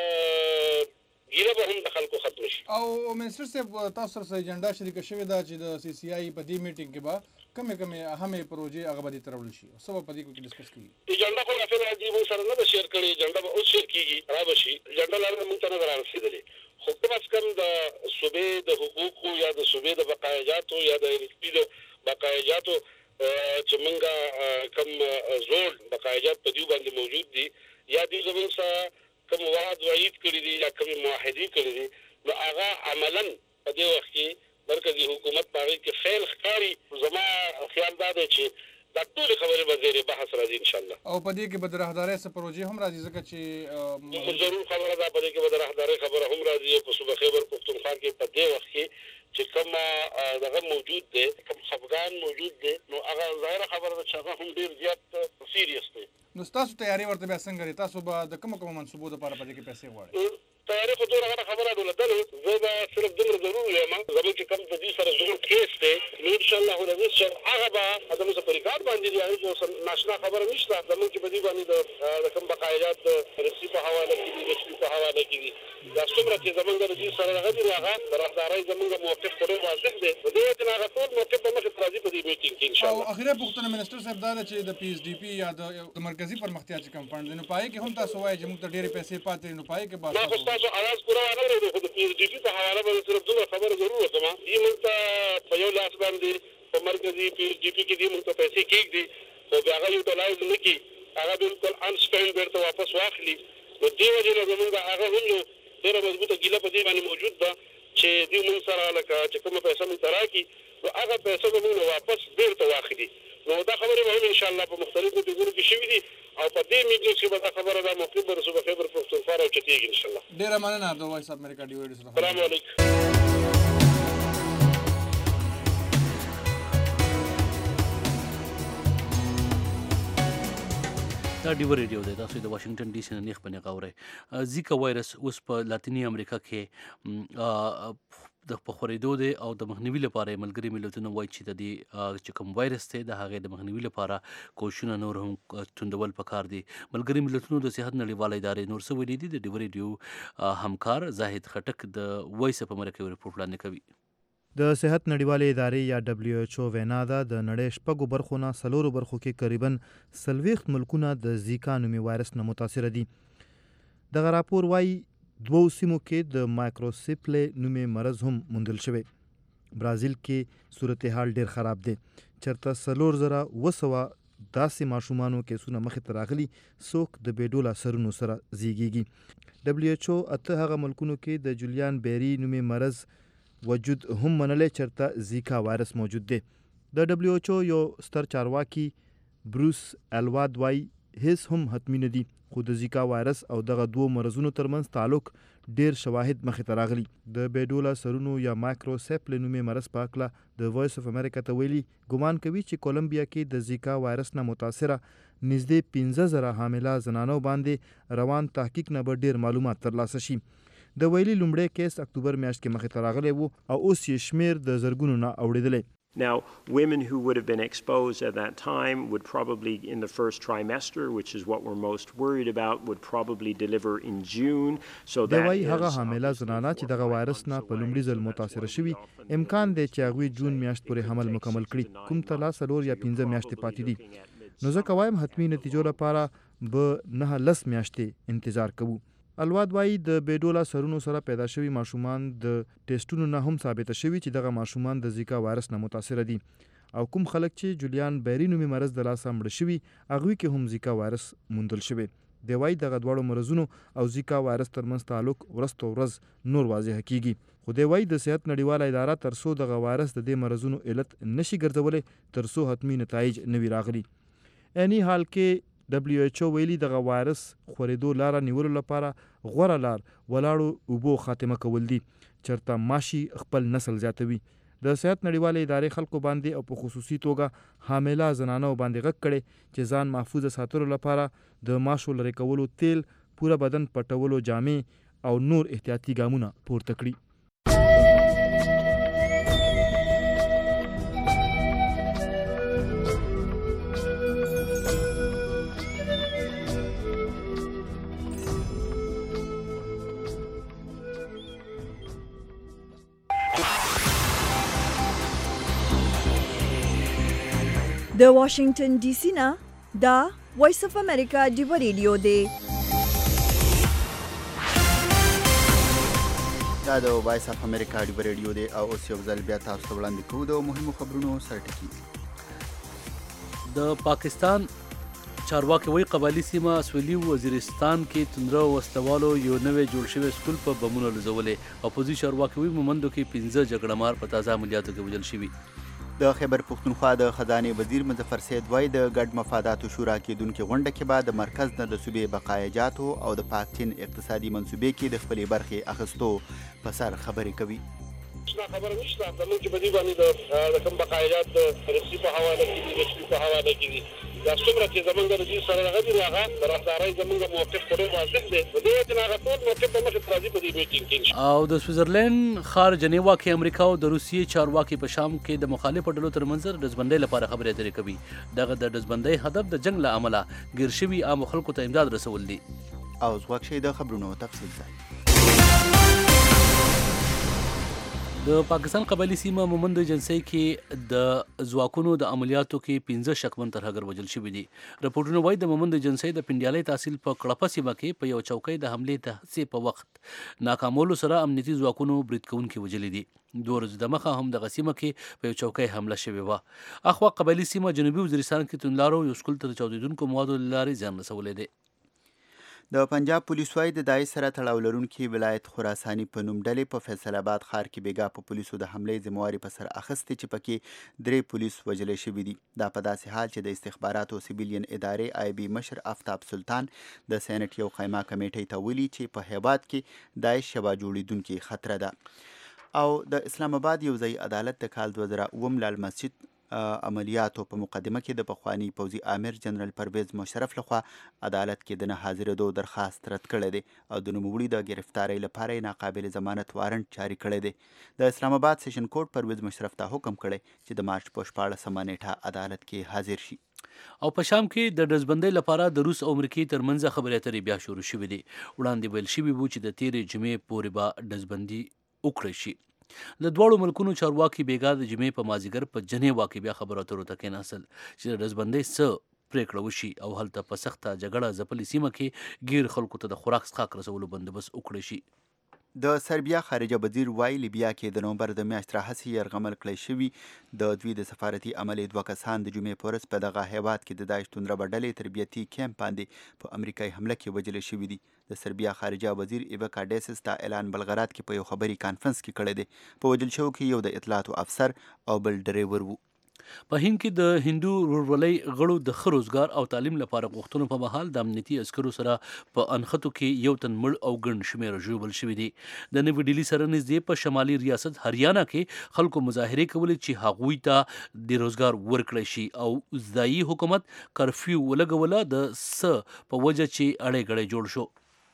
ګیره به هم د خلکو ختم شي. او منسټر صاحب تاسو سره ایجنډا شریک شوې ده چې د سی سی آی په دې میټینګ کې به کومه اهمه پروژې هغه به ترول شي او سبب په دې کې ډیسکس کیږي. ایجنډا خو راځي راځي مو سره نه شیر کړي ایجنډا به اوس شیر کیږي را بشي ایجنډا لاره موږ ته نه رارسېدلې خو کوم اس کم د صوبې د حقوقو یا د صوبې د بقایجاتو یا د ریسپی د بقایجاتو چې موږ کوم زول بقایجات په دې باندې موجود دي یا دې زموږ سره کوم وعد وعید کړی دي یا کوم معاهدې کړی دي نو هغه عملاً په دې وخت کې مرکزی حکومت باندې کې فعل ښکاری زما خیال دا دی چې دا ټول خبره به زیر بحث راځي ان شاء الله. او په دې کې به د راهدارۍ څه پروژې هم راځي ځکه چې ضرور خبره ده په دې کې به د راهدارۍ خبره هم راځي په صوبه خیبر پختونخوا کې په دې وخت کې چې کوم دغه موجود دی کوم خفګان موجود دی نو هغه ظاهره خبره ده چې هغه هم ډیر زیات سیریس دی. نو تاسو تیاری ورته بیا څنګه لري تاسو به د کوم منصوبو لپاره په دې کې پیسې غواړئ؟ تیاری خو دوه خبره دولتلو زه به صرف دومره ضرور یم زموږ چې کوم د دې سره ضرور کیس دی نو ان شاء الله العزیز چې هغه به زموږ په ریکارډ باندې دی هغه ناشنا خبره نشته زموږ چې په دې باندې د کوم بقایات رسي په حواله کې دي رسي په حواله کې دي دا څومره چې زموږ د دې سره هغه دی هغه راهداري زموږ موقف خوري واضح دی په دې وخت هغه ټول موقف په مخه راځي په دې میټینګ کې ان شاء الله. او اخیره پوښتنه منسټر صاحب دا چې د پی ایچ ډی پی یا د مرکزی پرمختیا چې کم فند نو پای کې هم تاسو وایي چې موږ ته ډېرې پیسې پاتې نو پای کې بس تاسو आवाज پورا نه لري خو د پی ایچ ډی پی په حواله باندې صرف دوه خبره ضرور وته ما یې موږ ته په یو لاس باندې په مرکزی پی ایچ ډی پی کې دې موږ ته پیسې کېږي خو هغه یوټیلایز نه کی هغه بالکل انسپینډ ورته واپس واخلي نو دې وجه نه موږ هغه هم ډېر مضبوطه ګیله په دې باندې موجود ده چې دې موږ سره لکه چې کومه پیسې موږ تراکي نو هغه پیسې به موږ واپس بیرته واخلي نو دا خبره به ان شاء الله په مختلفو ټکو کې شوې دي او په دې میټینګ کې به دا خبره د موقف پر صوبه خیبر پختونخوا او چتیږي ان شاء الله. ډېر مننه د وایس اف امریکا ډي وایډ سره. السلام علیکم. دا ډیو ریډیو دی تاسو د واشنگټن ډي سي نه نیخ پنه غوړې زیکا وایرس اوس په لاتینی امریکا کې د خورېدو دی او د مخنیوي لپاره ملګري ملتونه وایي چې د دې چې کوم وایرس دی د هغې د مخنیوي لپاره کوښښونه نور هم توندول پکار دي. ملګري ملتونو د صحت نړیواله ادارې نور څه ویلي دي د ډیو ریډیو همکار زاهد خټک د وایس اف امریکا رپورټ وړاندې کوي. د صحت نړیوالې ادارې یا دبليو ایچ او وینا ده د نړۍ شپږو برخو نه څلورو برخو کې تقریبا 40 ملکونه د زیکا نومي وایرس نه متاثر دي. دغه راپور وایي دوو سیمو کې د مایکروسیپلې نومي مرض هم موندل شوی. برازیل کې صورتحال ډیر خراب دی چرته 4200 داسې ماشومانو کیسونه مخې ته راغلي څوک د بیډولا سرونو سره زیږیږي. دبليو ایچ او اته هغه ملکونو کې د جولیان بیری نومي مرض وجود هم منلې چرته زیکا وایرس موجود دی. د دبليو ایچ او یو ستر چارواکي بروس الواد وایي هیڅ هم حتمی نه دي خو د زیکا وایرس او دغه دوه مرزونو ترمنځ تعلق ډیر شواهد مخې ته راغلي. د بیډولا سرونو یا مایکروسیپل نومي مرض په اړه د وایس اف امریکا ته ویلي ګمان کوي چې کولمبیا کې د زیکا وایرس نه متاثره نږدې 15000 حامله زنانو باندې روان تحقیق نه به ډیر معلومات ترلاسه شي. د ویلي لومړی کیس اکتوبر میاشت کې مخې ته راغلی وو او اوس یې شمیر د زرګونو نه اوړېدلی. Now, women who would have been exposed at that time would probably, in the first trimester, which is what we're most worried about, would probably deliver in June. So that is هغه حامله زنانه چې دغه وایرس نه په لومړي ځل متاثره شوي امکان دی چې هغوی جون میاشت پورې حمل مکمل کړي کوم ته لا 4 یا 15 میاشتې پاتې دي. نو ځکه وایم حتمی نتیجو لپاره به 9 میاشتې انتظار کوو. الواد وایي د بیډولا سرونو سره پیدا شوي ماشومان د ټیسټونو نه هم ثابته شوي چې دغه ماشومان د زیکا وایرس نه متاثره دي او کوم خلک چې جولیان بیری نومي مرض د لاسه مړه شوي هغوی کې هم زیکا وایرس موندل شوی. دی وایي دغه دواړو مرضونو او زیکا وایرس ترمنځ تعلق ورځ تر ورځ نور واضح کیږي. خو دی وایي د صحت نړیواله اداره تر څو دغه وایرس د دې مرضونو علت نشي ګرځولی تر څو حتمی نتایج نه وي راغلي. اني حال کې دبليو ایچ او ویلي دغه وایرس خورېدو لاره نیولو لپاره غوره لار ولاړو اوبو خاتمه کول دي چرته ماشي خپل نسل زیاتوي. د صحت نړیواله ادارې خلکو باندې او په خصوصي توګه حامله زنانو باندې غږ کړي چې ځان محفوظ ساتلو لپاره د ماشو لرې کولو تیل، پوره بدن پټولو جامې او نور احتیاطي ګامونه پورته کړي. د واشنگټن ډي سي نه دا وایس اف امریکا ډیو ریډیو دی. دا د وایس اف امریکا ډیو ریډیو دی او اوس یو ځل بیا تاسو ته وړاندې کوو د مهمو خبرونو سرټکی. د پاکستان چارواکي وایي قبایلي سیمه سویلي وزیرستان کې توندره وسلوالو یو نوی جوړ شوی سکول په بمونو لړزولې. اپوزي چارواکي وایي مومندو کې 15 جګړهمار په تازه عملیاتو کې وژل شوي. د خیبر پښتونخوا د خزانې وزیر مظفر سید وایي د ګډ مفاداتو شورا کېدونکې غونډه کې به د مرکز نه د صوبې بقایاجاتو او د پاک چین اقتصادي منصوبې کې د خپلې برخې اخیستو په سر خبرې کوي. خبره نشته زموږ چې بدی باندې د کوم بقایاجات د رسي په حواله کې دي رسي په حواله کې دي دا څومره چې زمونږ د رسي سره راغلي هغه طرفداري زمونږ موقف خوري واضح دی. په دې وخت هغه ټول موقف په مخه راځي په دې میټینګ کې. او د سویټزرلند ښار جنیوا کې امریکا او د روسیې چارواکي په شام کې د مخالفو ډلو ترمنځ د ډزبندۍ لپاره خبرې اترې کوي. دغه د ډزبندۍ هدف د جنگ له امله ګیر شوي عامو خلکو ته امداد رسول دي. او ځواک شي د خبرونو تفصیل ځای. د پاکستان قبایلي سیمه مومند ایجنسۍ کې د ځواکونو د عملیاتو کې 15 شکمن ترهګر وژل شوي دي. راپورټونه وایي د مومند ایجنسۍ د پنډیالۍ تحصیل په کړپه سیمه کې په یو چوکۍ د حملې د هڅې په وخت ناکامولو سره امنیتي ځواکونو برید کوونکي وژلي دي. 2 ورځې د مخه هم دغه سیمه کې په یو چوکۍ حمله شوې وه. اخوا قبایلي سیمه جنوبي وزیرستان کې توندلارو یو سکول ته د چاودېدونکو موادو له لارې زیان رسولی دی. د پنجاب پولیس وایي د داعش سره تړاو لرونکي ولایت خراساني په نوم ډلې په فیصل آباد ښار کې بیګا په پولیسو د حملې ذمواري په سر اخیستې چې پکې 3 پولیس وژلي شوي دي. دا په داسې حال چې د استخباراتو سیویلین ادارې آی بي مشر آفتاب سلطان د سینټ یو خیمه کمیټې ته ویلي چې په هیواد کې داعش شبه جوړېدونکي خطر ده. او د اسلام آباد یو ځای عدالت د کال 2007 لال مسجد عملیاتو په مقدمه کې د پخوانی پوځي امیر جنرال پرویز مشرف لخوا عدالت کې د نه حاضرېدو درخواست رد کړی دی او د نوموړي د گرفتارۍ لپاره یې ناقابل ضمانت وارنټ جاري کړی دی. د اسلام آباد سیشن کورټ پرویز مشرف ته حکم کړی چې د مارچ په 14 نیټه عدالت کې حاضر شي. او په شام کې د ډزبندۍ لپاره د روس او امریکې ترمنځ خبرې اترې بیا شروع شوې دي. وړاندې ویل شوي وو چې د تیرې جمعې پورې به ډزبندي وکړی شي. د دواړو ملکونو چارواکي بیګا د جمعې په مازیګر په جنیوا کې بیا خبرو اترو ته کېناستل چې د ډزبندۍ څه پریکړه وشي او هلته په سخته جګړه ځپلې سیمه کې ګیر خلکو ته د خوراک څښاک رسولو بندوبست وکړی شي. د سربیا خارجه وزیر وایي لیبیا کې د نومبر د میاشتې راهیسې یرغمل کړی شوي د دوی د سفارتي عملې 2 کسان د جمعې په ورځ په دغه هیواد کې د داعش توندره ډلې تربیتي کیمپ باندې په امریکایي حمله کې وژل شوي دي. د سربیا خارجه وزیر ایوکا ډیسس دا اعلان بلغراد کې په یو خبري کانفرنس کې کړی دی. په وژل شوو کې یو د اطلاعاتو افسر او بل ډریور وو. په هند کې د هندو ورورولۍ غړو د ښه روزګار او تعلیم لپاره غوښتنو په مهال د امنیتي عسکرو سره په انښتو کې یو تن مړ او ګڼ شمېره ژوبل شوي دي. د نوې ډیلي سره نږدې په شمالي ریاست هریانه کې خلکو مظاهرې کولې چې هغوی ته د روزګار ورکړی شي او ځایي حکومت کرفیو ولګوله د څه په وجه چې اړې ګړې جوړ شو.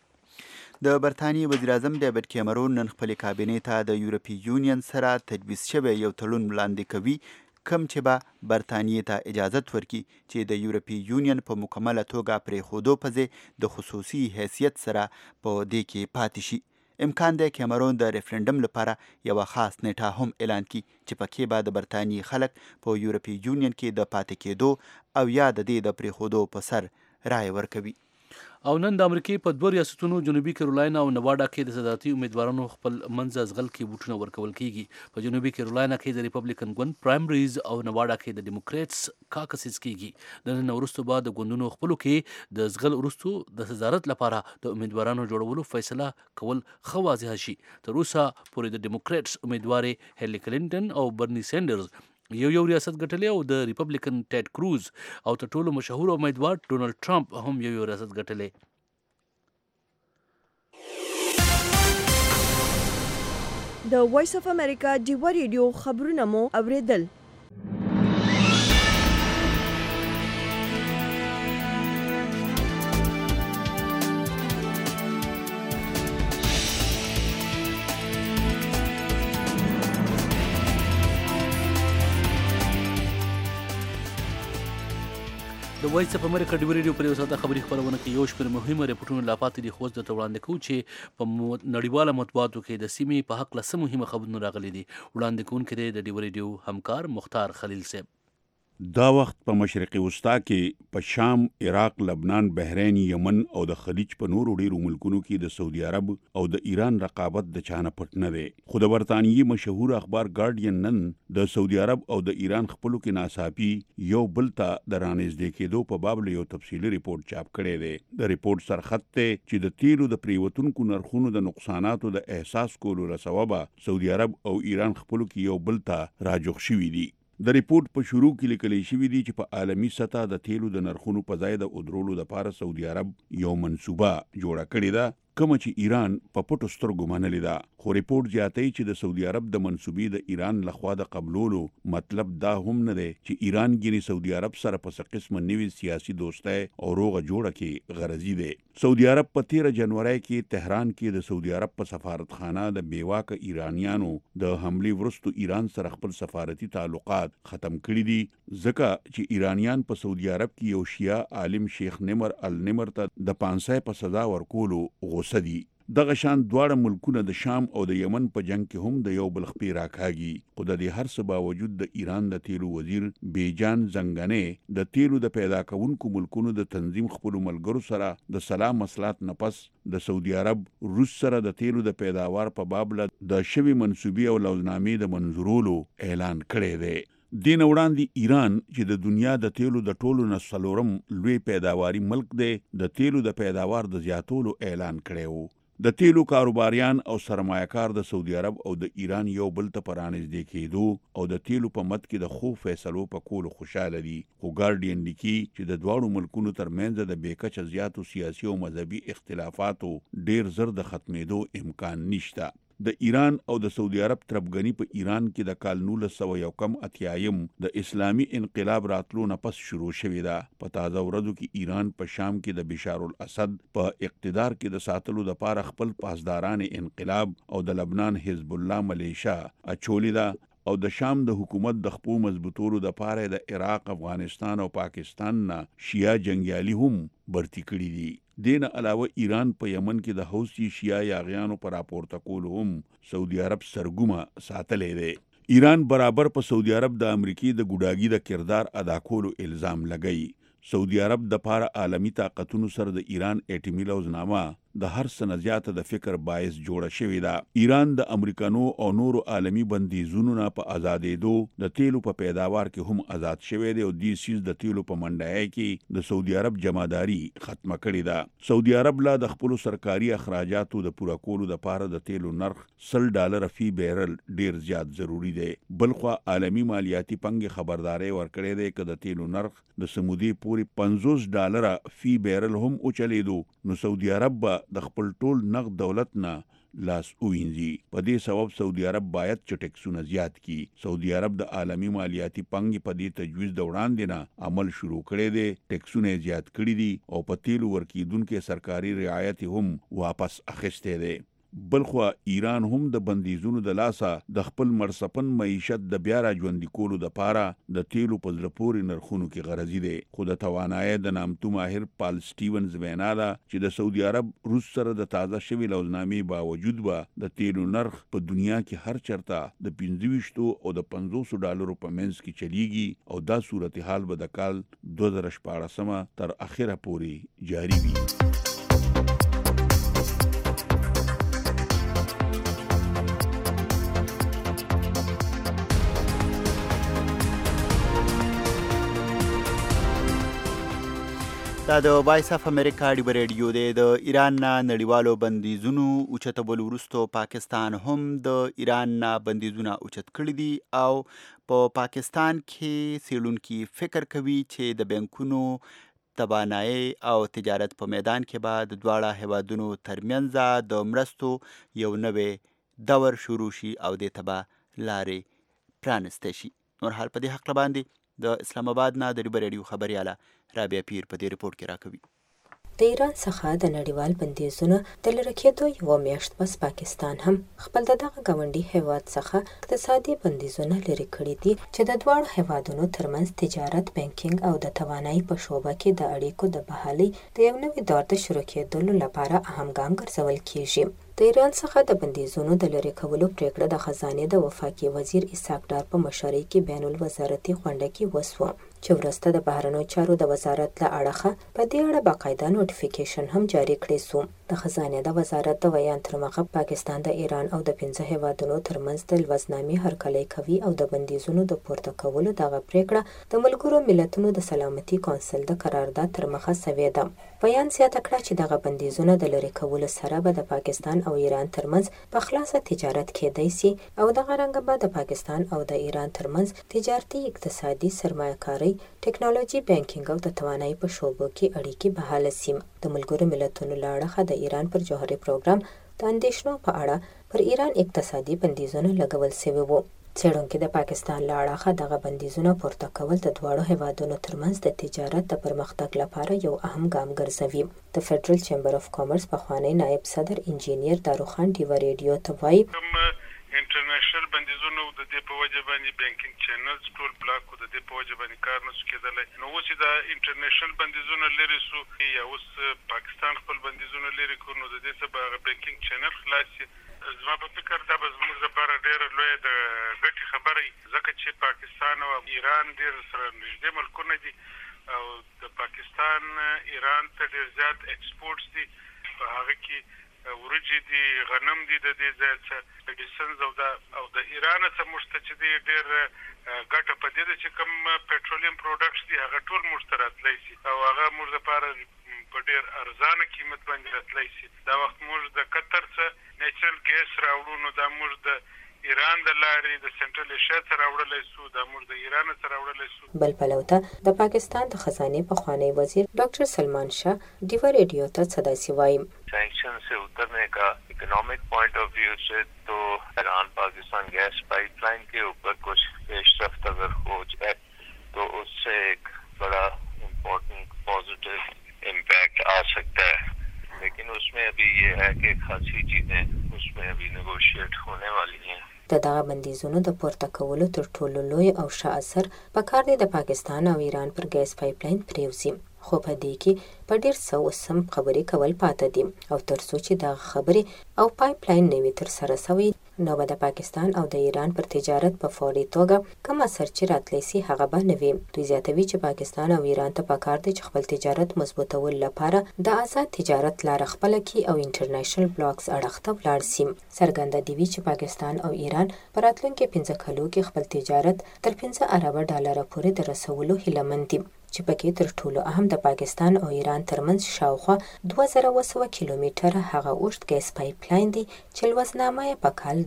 د برطانیې وزیر اعظم ډیوډ کیمرون نن خپلې کابینې ته د یورپي یونین سره تجویز شوی یو تړون وړاندې کوي کوم چې به برطانیې ته اجازت ورکړي چې د یورپي یونین په مکمله توګه پرېښودو په ځای د خصوصي حیثیت سره په دې کې پاتې شي. امکان دی کیمرون د ریفرنډم لپاره یوه خاص نیټه هم اعلان کړي چې پکې به د برطانیې خلک په یورپي یونین کې د پاتې کېدو او یا د دې د پرېښودو په سر رایه ورکوي. او نن د امریکې په 2 ریاستونو جنوبي کیرولاینه او نواډا کې د صدارتي امیدوارانو خپل منځ ازغل کې ووټونه ورکول کیږي. په جنوبي کیرولاینه کې د ریپبلیکن ګوند پرایمریز او نواډا کې د ډیموکریټس کاکسز کیږي. د نن وروسته بعد د ګوندونو خپلو کې د ازغل وروسته د صدارت لپاره د امیدوارانو جوړولو فیصله کول ښه واضح شي. تر اوسه پورې د ډیموکریټس امیدوارې هیلي کلینټن او برني سینډرز یو ریاست ګټلی او د ریپبلیکن ټیډ کروز او تر ټولو مشهور امیدوار ډونالډ ټرمپ هم یو ریاست ګټلی. د وایس اف امریکا ډیو ریډیو خبرونه مو اوریدل. د وایس اف امریکا ډیو ریډیو پر یو ساده خبري خبرونه کې یو شمېر مهمه رپورټونه لا پاتې دي خو د وړاندې کوو چې په نړیواله مطبوعاتو کې د سیمې په حق له مهمه خبرونه راغلي دي. وړاندې کوونکی د ډیو ریډیو همکار مختار خلیل صاحب. دا وخت په مشرقي وسطا کې په شام، عراق، لبنان، بحرین، یمن او د خلیج په نورو ډیرو ملکونو کې د سعودي عرب او د ایران رقابت د چانه پټ نه دی. خو د برطانیې مشهور اخبار ګارډین نن د سعودي عرب او د ایران خپلو کې ناڅاپي یو بل ته د رانږدې کېدو په باب له یو تفصیلي ریپورت چاپ کړی دی. د ریپورت سرخط دی چې د تیلو د پریوتونکو نرخونو د نقصاناتو د احساس کولو له سببه سعودي عرب او ایران خپلو کې یو بل ته راجوخ شوي دي. د ریپورت په شروع کې لیکل شوي دي چې په عالمي سطح د تیلو د نرخونو په ځای د ودرولو لپاره سعودي عرب یو منصوبه جوړه کړې ده، کومه چې ایران په پټو سترګو منلې ده. خو ریپورت زیاتوي چې د سعودي عرب د منصوبې د ایران لخوا د قبلولو مطلب دا هم نه دی چې ایران ګینې سعودي عرب سره په څه قسمه نوي سیاسي دوستۍ او روغه جوړه کې غرضي دی. سعودي عرب په 13 جنوري کې تهران کې د سعودي عرب په سفارتخانه د بیواکه ایرانیانو د حملې وروسته ایران سره خپل سفارتي تعلقات ختم کړي دي، ځکه چې ایرانیان په سعودي عرب کې یو شیعه عالم شیخ نمر النمر ته د 500 په سزا ورکولو غوسه دي. دغه شان دواړه ملکونه د شام او د یمن په جنگ کې هم د یو بل خپې راکاږي. خو د دې هر څه باوجود د ایران د تیلو وزیر بیجان زنګنې د تیلو د پیدا کوونکو ملکونو د تنظیم خپلو ملګرو سره د سلام مسلات نه پس د سعودي عرب روس سره د تیلو د پیداوار په باب له د شوي منصوبې او لوزنامې د منظورولو اعلان کړی دی. دین وړاندې ایران چې د دنیا د تیلو د ټولو نه څلورم لوی پیداواري ملک دی، د تیلو د پیداوار د زیاتولو اعلان کړی و. د تیلو کاروباریان او سرمایه‌کار د سعودي عرب او د ایران یو بل ته په رانږدې کېدو او د تیلو په مد کې د ښو فیصلو په کولو خوشحاله دي. خو ګارډین لیکي چې د دواړو ملکونو ترمنځ د بېکچه زیاتو سیاسي او مذهبي اختلافاتو ډیر زر د ختمېدو امکان نشته. د ایران او د سعودي عرب تربګنی په ایران کې د کال 1981 د اسلامي انقلاب راتلو نه پس شروع شوې ده. په تازه ورځو کې ایران په شام کې د بشار الاسد په اقتدار کې د ساتلو لپاره خپل پاسداران انقلاب او د لبنان حزب الله ملیشا اچولې ده او د شام د حکومت د خپو مضبوطولو لپاره د عراق، افغانستان او پاکستان نه شیعه جنگیالي هم برتی کړي دي. دین علاوه ایران په یمن کې د حوثي شیعه یاغیانو پر راپورته کولو هم سعودي عرب سرګومه ساتلې دی. ایران برابر په سعودي عرب د امریکای د ګوډاګي د کردار ادا کولو الزام لګی. سعودي عرب د پاره عالمی طاقتونو سره د ایران اټومي لوزنامه د هر څه زیاته د فکر باعث جوړه شوې ده. ایران د امریکانو او نورو عالمی بندیزونو نه په آزادېدو د تیلو په پیداوار کې هم آزاد شوی دی او د سیس د تیلو په منډای کې د سعودي عرب جمعداري ختمه کړې ده. سعودي عرب لا د خپل سرکاري اخراجاتو د پوره کولو لپاره د تیلو نرخ $100 فی بیرل ډیر زیات ضروری دی. بلخو عالمی مالیاتي پنګ خبرداري ورکړې ده چې د تیلو نرخ د سمودي پوری $50 فی بیرل هم اوچلیدو نو سعودي عرب د خپل ټول نقد دولت نه لاس اوینځي. په دې سبب سعودي عرب باید چې ټیکسونه زیات کړي. سعودي عرب د عالمی مالیاتي پنګ په دې تجویز د وړاندې نه عمل شروع کړی دی. ټیکسونه زیات کړي دي او په تیلو ورکیدونکو سرکاري رعایت هم واپس اخیسته دی. بلخو ایران هم د بندیزونو د لاسه د خپل مرسپن معیشت د بیا را ژوندي کولو د پاره د تیلو په زړه پورې نرخونو کې غرضي دی. خو د توانایي د نامتو ماهر پال سټیونز وینا ده چې د سعودي عرب روس سره د تازه شوي لوزنامې باوجود به د تیلو نرخ په دنیا کې هر چرته د 25 او د $500 په منځ کې چلیږي او دا صورتحال به د کال 2014 تر اخره پورې جاری وي. دا د وایس اف امریکا ډیو ریډیو دی. د ایران نه نړیوالو بندیزونو اوچتولو وروسته پاکستان هم د ایران نه بندیزونه اوچت کړي دي او په پاکستان کې څېړونکي فکر کوي چې د بانکونو توانایي او تجارت په میدان کې به د دواړه هیوادونو ترمنځ د مرستو یو نوې دور شروع شي او دې ته به لارې پرانستی شي. نور حال په دې حق باندې د اسلام آباد نه د ډیو ریډیو خبرياله رابعه پیر په دې ریپورت کې راکوي. د ایران څخه د نړیوال بندیزونو د لرې کېدو یوه میاشت پس پاکستان هم خپل د دغه ګاونډي هیواد څخه اقتصادي بندیزونه لرې کړي دي چې د دواړو هیوادونو ترمنځ تجارت، بانکینګ او د توانایي په شعبه کې د اړیکو د بحالۍ د یو نوي دور د شروع کېدلو لپاره اهم ګام ګرځول کیږي. د ایران څخه د بندیزونو د لرې کولو پریکړه د خزانې د وفاقي وزیر اسحاق ډار په مشرۍ کې بین الوزارتي غونډه کې وسوه چې وروسته د بهرنیو چارو د وزارت له اړخه په دې اړه باقاعده نوټیفیکیشن هم جاری کړی سو. د خزانې د وزارت د بیان تر مخه پاکستان د ایران او د 15 هیوادونو ترمنځ د لوزنامې هرکلی کوي او د بندیزونو د پورته کولو دغه پریکړه د ملګرو ملتونو د سلامتي کونسل د قرارداد تر مخه سوې ده. بیان زیاته کړه چې دغه بندیزونه د لرې کولو سره به د پاکستان او ایران ترمنځ په خلاصه تجارت کېدای شي او دغه رنګ به د پاکستان او د ایران ترمنځ تجارتي، اقتصادي، سرمایه‌کاري، ټکنالوژي، بانکینګ او د توانایي په شعبو کې اړیکې بحاله شي. د ملګرو ملتونو له اړخه د ایران پر جوهري پروګرام د اندېښنو په اړه پر ایران اقتصادي بندیزونه لګول شوي وو. څېړونکي د پاکستان له اړخه دغه بندیزونه پورته کول د دواړو هیوادونو ترمنځ د تجارت د پرمختګ لپاره یو اهم ګام ګرځوي. د فدرال چیمبر اف کامرس پخوانی نائب صدر انجینیر داروخان ډیوه ریډیو ته وایي انټرنیشنل بندیزونه د دې په وجه باندې بانکینګ چینلز ټول بلاک د دې په وجه باندې کار نشو کېدلی. نو اوس د انټرنیشنل بندیزونه لري سو یا اوس پاکستان خپل بندیزونه لري کو نو د دې سبا بانکینګ چینل خلاص شي. زما په فکر دا به زموږ لپاره ډېره لویه د ګټې خبره وي ځکه چې پاکستان او ایران ډېر سره نږدې ملکونه دي او د پاکستان ایران ته ډېر زیات ایکسپورټس دي. په هغه کې ورجې دي، غنم دي، د دې ځای څخه میډیسنز او د ایران څخه موږ ته چې دی ډېر ګټه په دې ده چې کوم پټرولیم پروډکټس دي هغه ټول موږ ته راتلی شي او هغه موږ لپاره په ډېر ارزانه قیمت باندې راتلی شي. دا وخت موږ د قطر څخه نیچرل ګیس راوړو نو دا موږ د ایران د لارې د سنټرل ایشیا څخه راوړلی سو، دا موږ د ایران څخه راوړلی سو. بل پلو ته د پاکستان د خزانې پخوانی وزیر ډاکټر سلمان شاه ډیوه ریډیو ته څه داسې وایي سینکشن سے उतरने का economic point of view से तो ईरान Pakistan gas pipeline के ऊपर कुछ पेशरफ्त अगर हो जाए तो उससे एक बड़ा इम्पोर्टेंट पॉजिटिव इम्पैक्ट आ सकता है. लेकिन उसमें अभी ये है कि खासी चीजें उसमें अभी नेगोशिएट होने वाली हैं. د دغه بندیزونو د پورته کولو تر ټولو لوی او ښه اثر په کار دی د پاکستان او ایران پر ګیس پایپلاین پریوزي. خو په دې کې په ډېر څه اوس هم خبرې کول پاته دي او تر څو چې دغه خبرې او پایپلاین نه وي ترسره سوی نو به د پاکستان او د ایران پر تجارت په فوري توګه کوم اثر چې راتلی سي هغه به نه وي. دوی زیاتوي چې پاکستان او ایران ته پکار دی چې خپل تجارت مضبوطولو لپاره د آزاد تجارت لاره خپله کړي او انټرنیشنل بلاکس اړخ ته ولاړ سي. څرګنده دی چې پاکستان او ایران په راتلونکي 15 کلو کې خپل تجارت تر 15 ارب ډالر پورې د رسولو هیله مند دي چې پکې تر ټولو اهم د پاکستان او ایران ترمنځ شاوخوا 2200 کیلومتره هغه اوږد ګیس پایپلاین دی چې لوزنامه یې په کال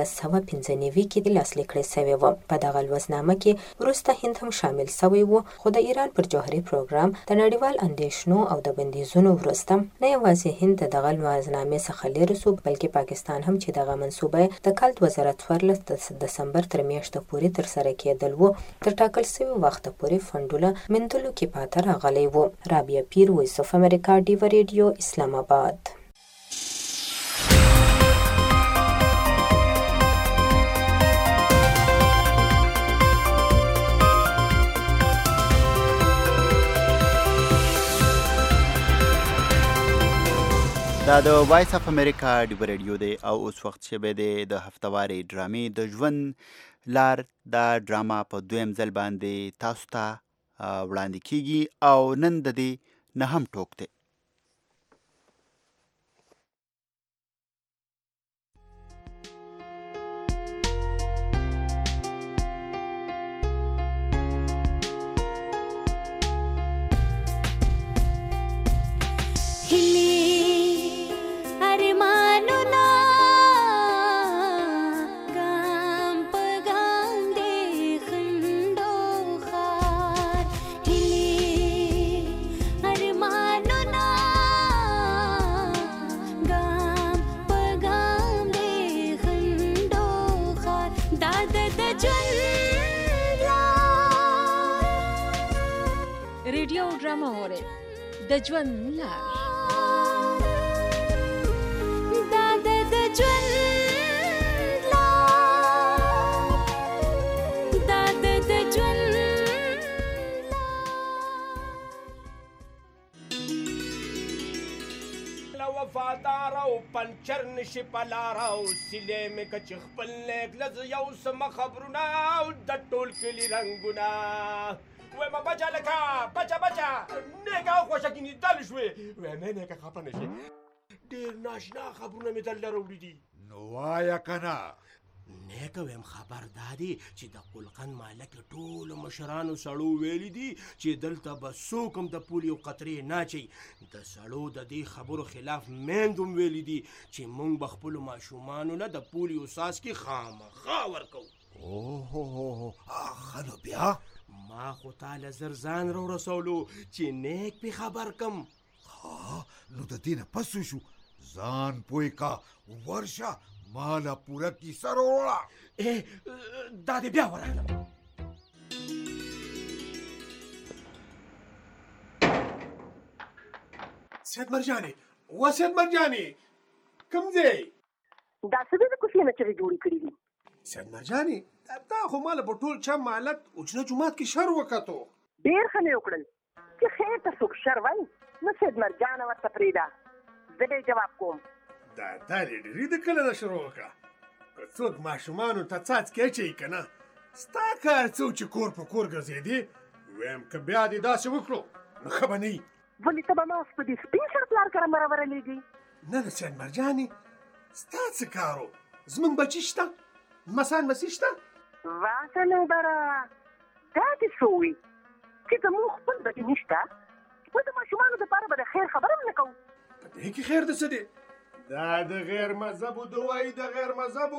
1995 کې لاسلیک کړې سوې وه. په دغه لوزنامه کې وروسته هند هم شامل سوی و خو د ایران پر جوهري پروګرام د نړیوال اندېښنو او د بندیزونو وروسته نه یوازې هند د دغه لوزنامې څخه لرې سو بلکې پاکستان هم چې دغه منصوبه د کال 2014 د دسمبر تر میاشتې پورې ترسره کېدل و تر ټاکل سوي وخته پورې فنډونه مندلو کې پاتې راغلی و. رابعه پیر، وایس اف امریکا، ډیوه ریډیو، اسلام آباد. دا د وایس اف امریکا ډیوه ریډیو دی او اوس وخت شوی دی د هفتوارې ډرامې د ژوند لار. دا ډرامه په دویم ځل باندې تاسو ته وړاندې کیږي او نن د دې نهم ټوک دی. ریډیو ډرامه اورئ د ژوند لار. پنچر نشي په لاره او سیلې مې که چې خپل نیک لز یو سمه خبرونه او د ټول کلي رنګونه وایم بچه لکه بچه نیکه او خوشکیني دل شوې وایم نیکه خفه نشي ډېر ناشنا خبرونه مې دلته راوړي دي نو وایه که نه نیکه ویم خبر دا دی چې د قلقند مالک ټولو مشرانو سړو ویلي دي چې دلته به څوک هم د پولیو قطرې نه اچوي د سړو د دې خبرو خلاف میندو هم ویلي دي چې موږ به خپلو ماشومانو نه د پولیو څاڅکي خامخا ورکوو اوهو ښه نو بیا ما خو تاله زر ځان راورسولو چې نیک پې خبر کم نو د دې نه پس شو ځان پوی کا ورشه مالا پوره کیسه راوړه دا دې بیا ورغلم سید مرجانې سید مرجانې کوم ځای دا څه دې د کوڅې نه چغې جوړې کړي دي سید مرجانې تا خو ماله په ټول چا مالت اوجنه جومات کې شر وکتو ډېر ښه مې وکړل چې خیر ته څوک شر وایي نو سید مرجانه ورته پرېږده زه به جواب کوم دا دې ډېرې د کله نه شروع وکړه که څوک ماشومانو ته څاڅکي اچوي که نه ستا کار څه چې کور په کور ګرځېدې ویم که بیا دې داسې وکړو نو ښه به نه وي ولې ته به ما اوس په دې سپین سر پلار کره مرورلیږي نه نه سید مرجانې ستا څه کار و زموږ بچي شته مسان مسي شته وا صنوبره دا دې څه ووي چې زموږ خپل بچي نشته و د ماشومانو دپاره به د خیر خبره هم نه کوو په دې کې خیر د څه دی دا د غیر مذهبو دوايي د غیر مذهبو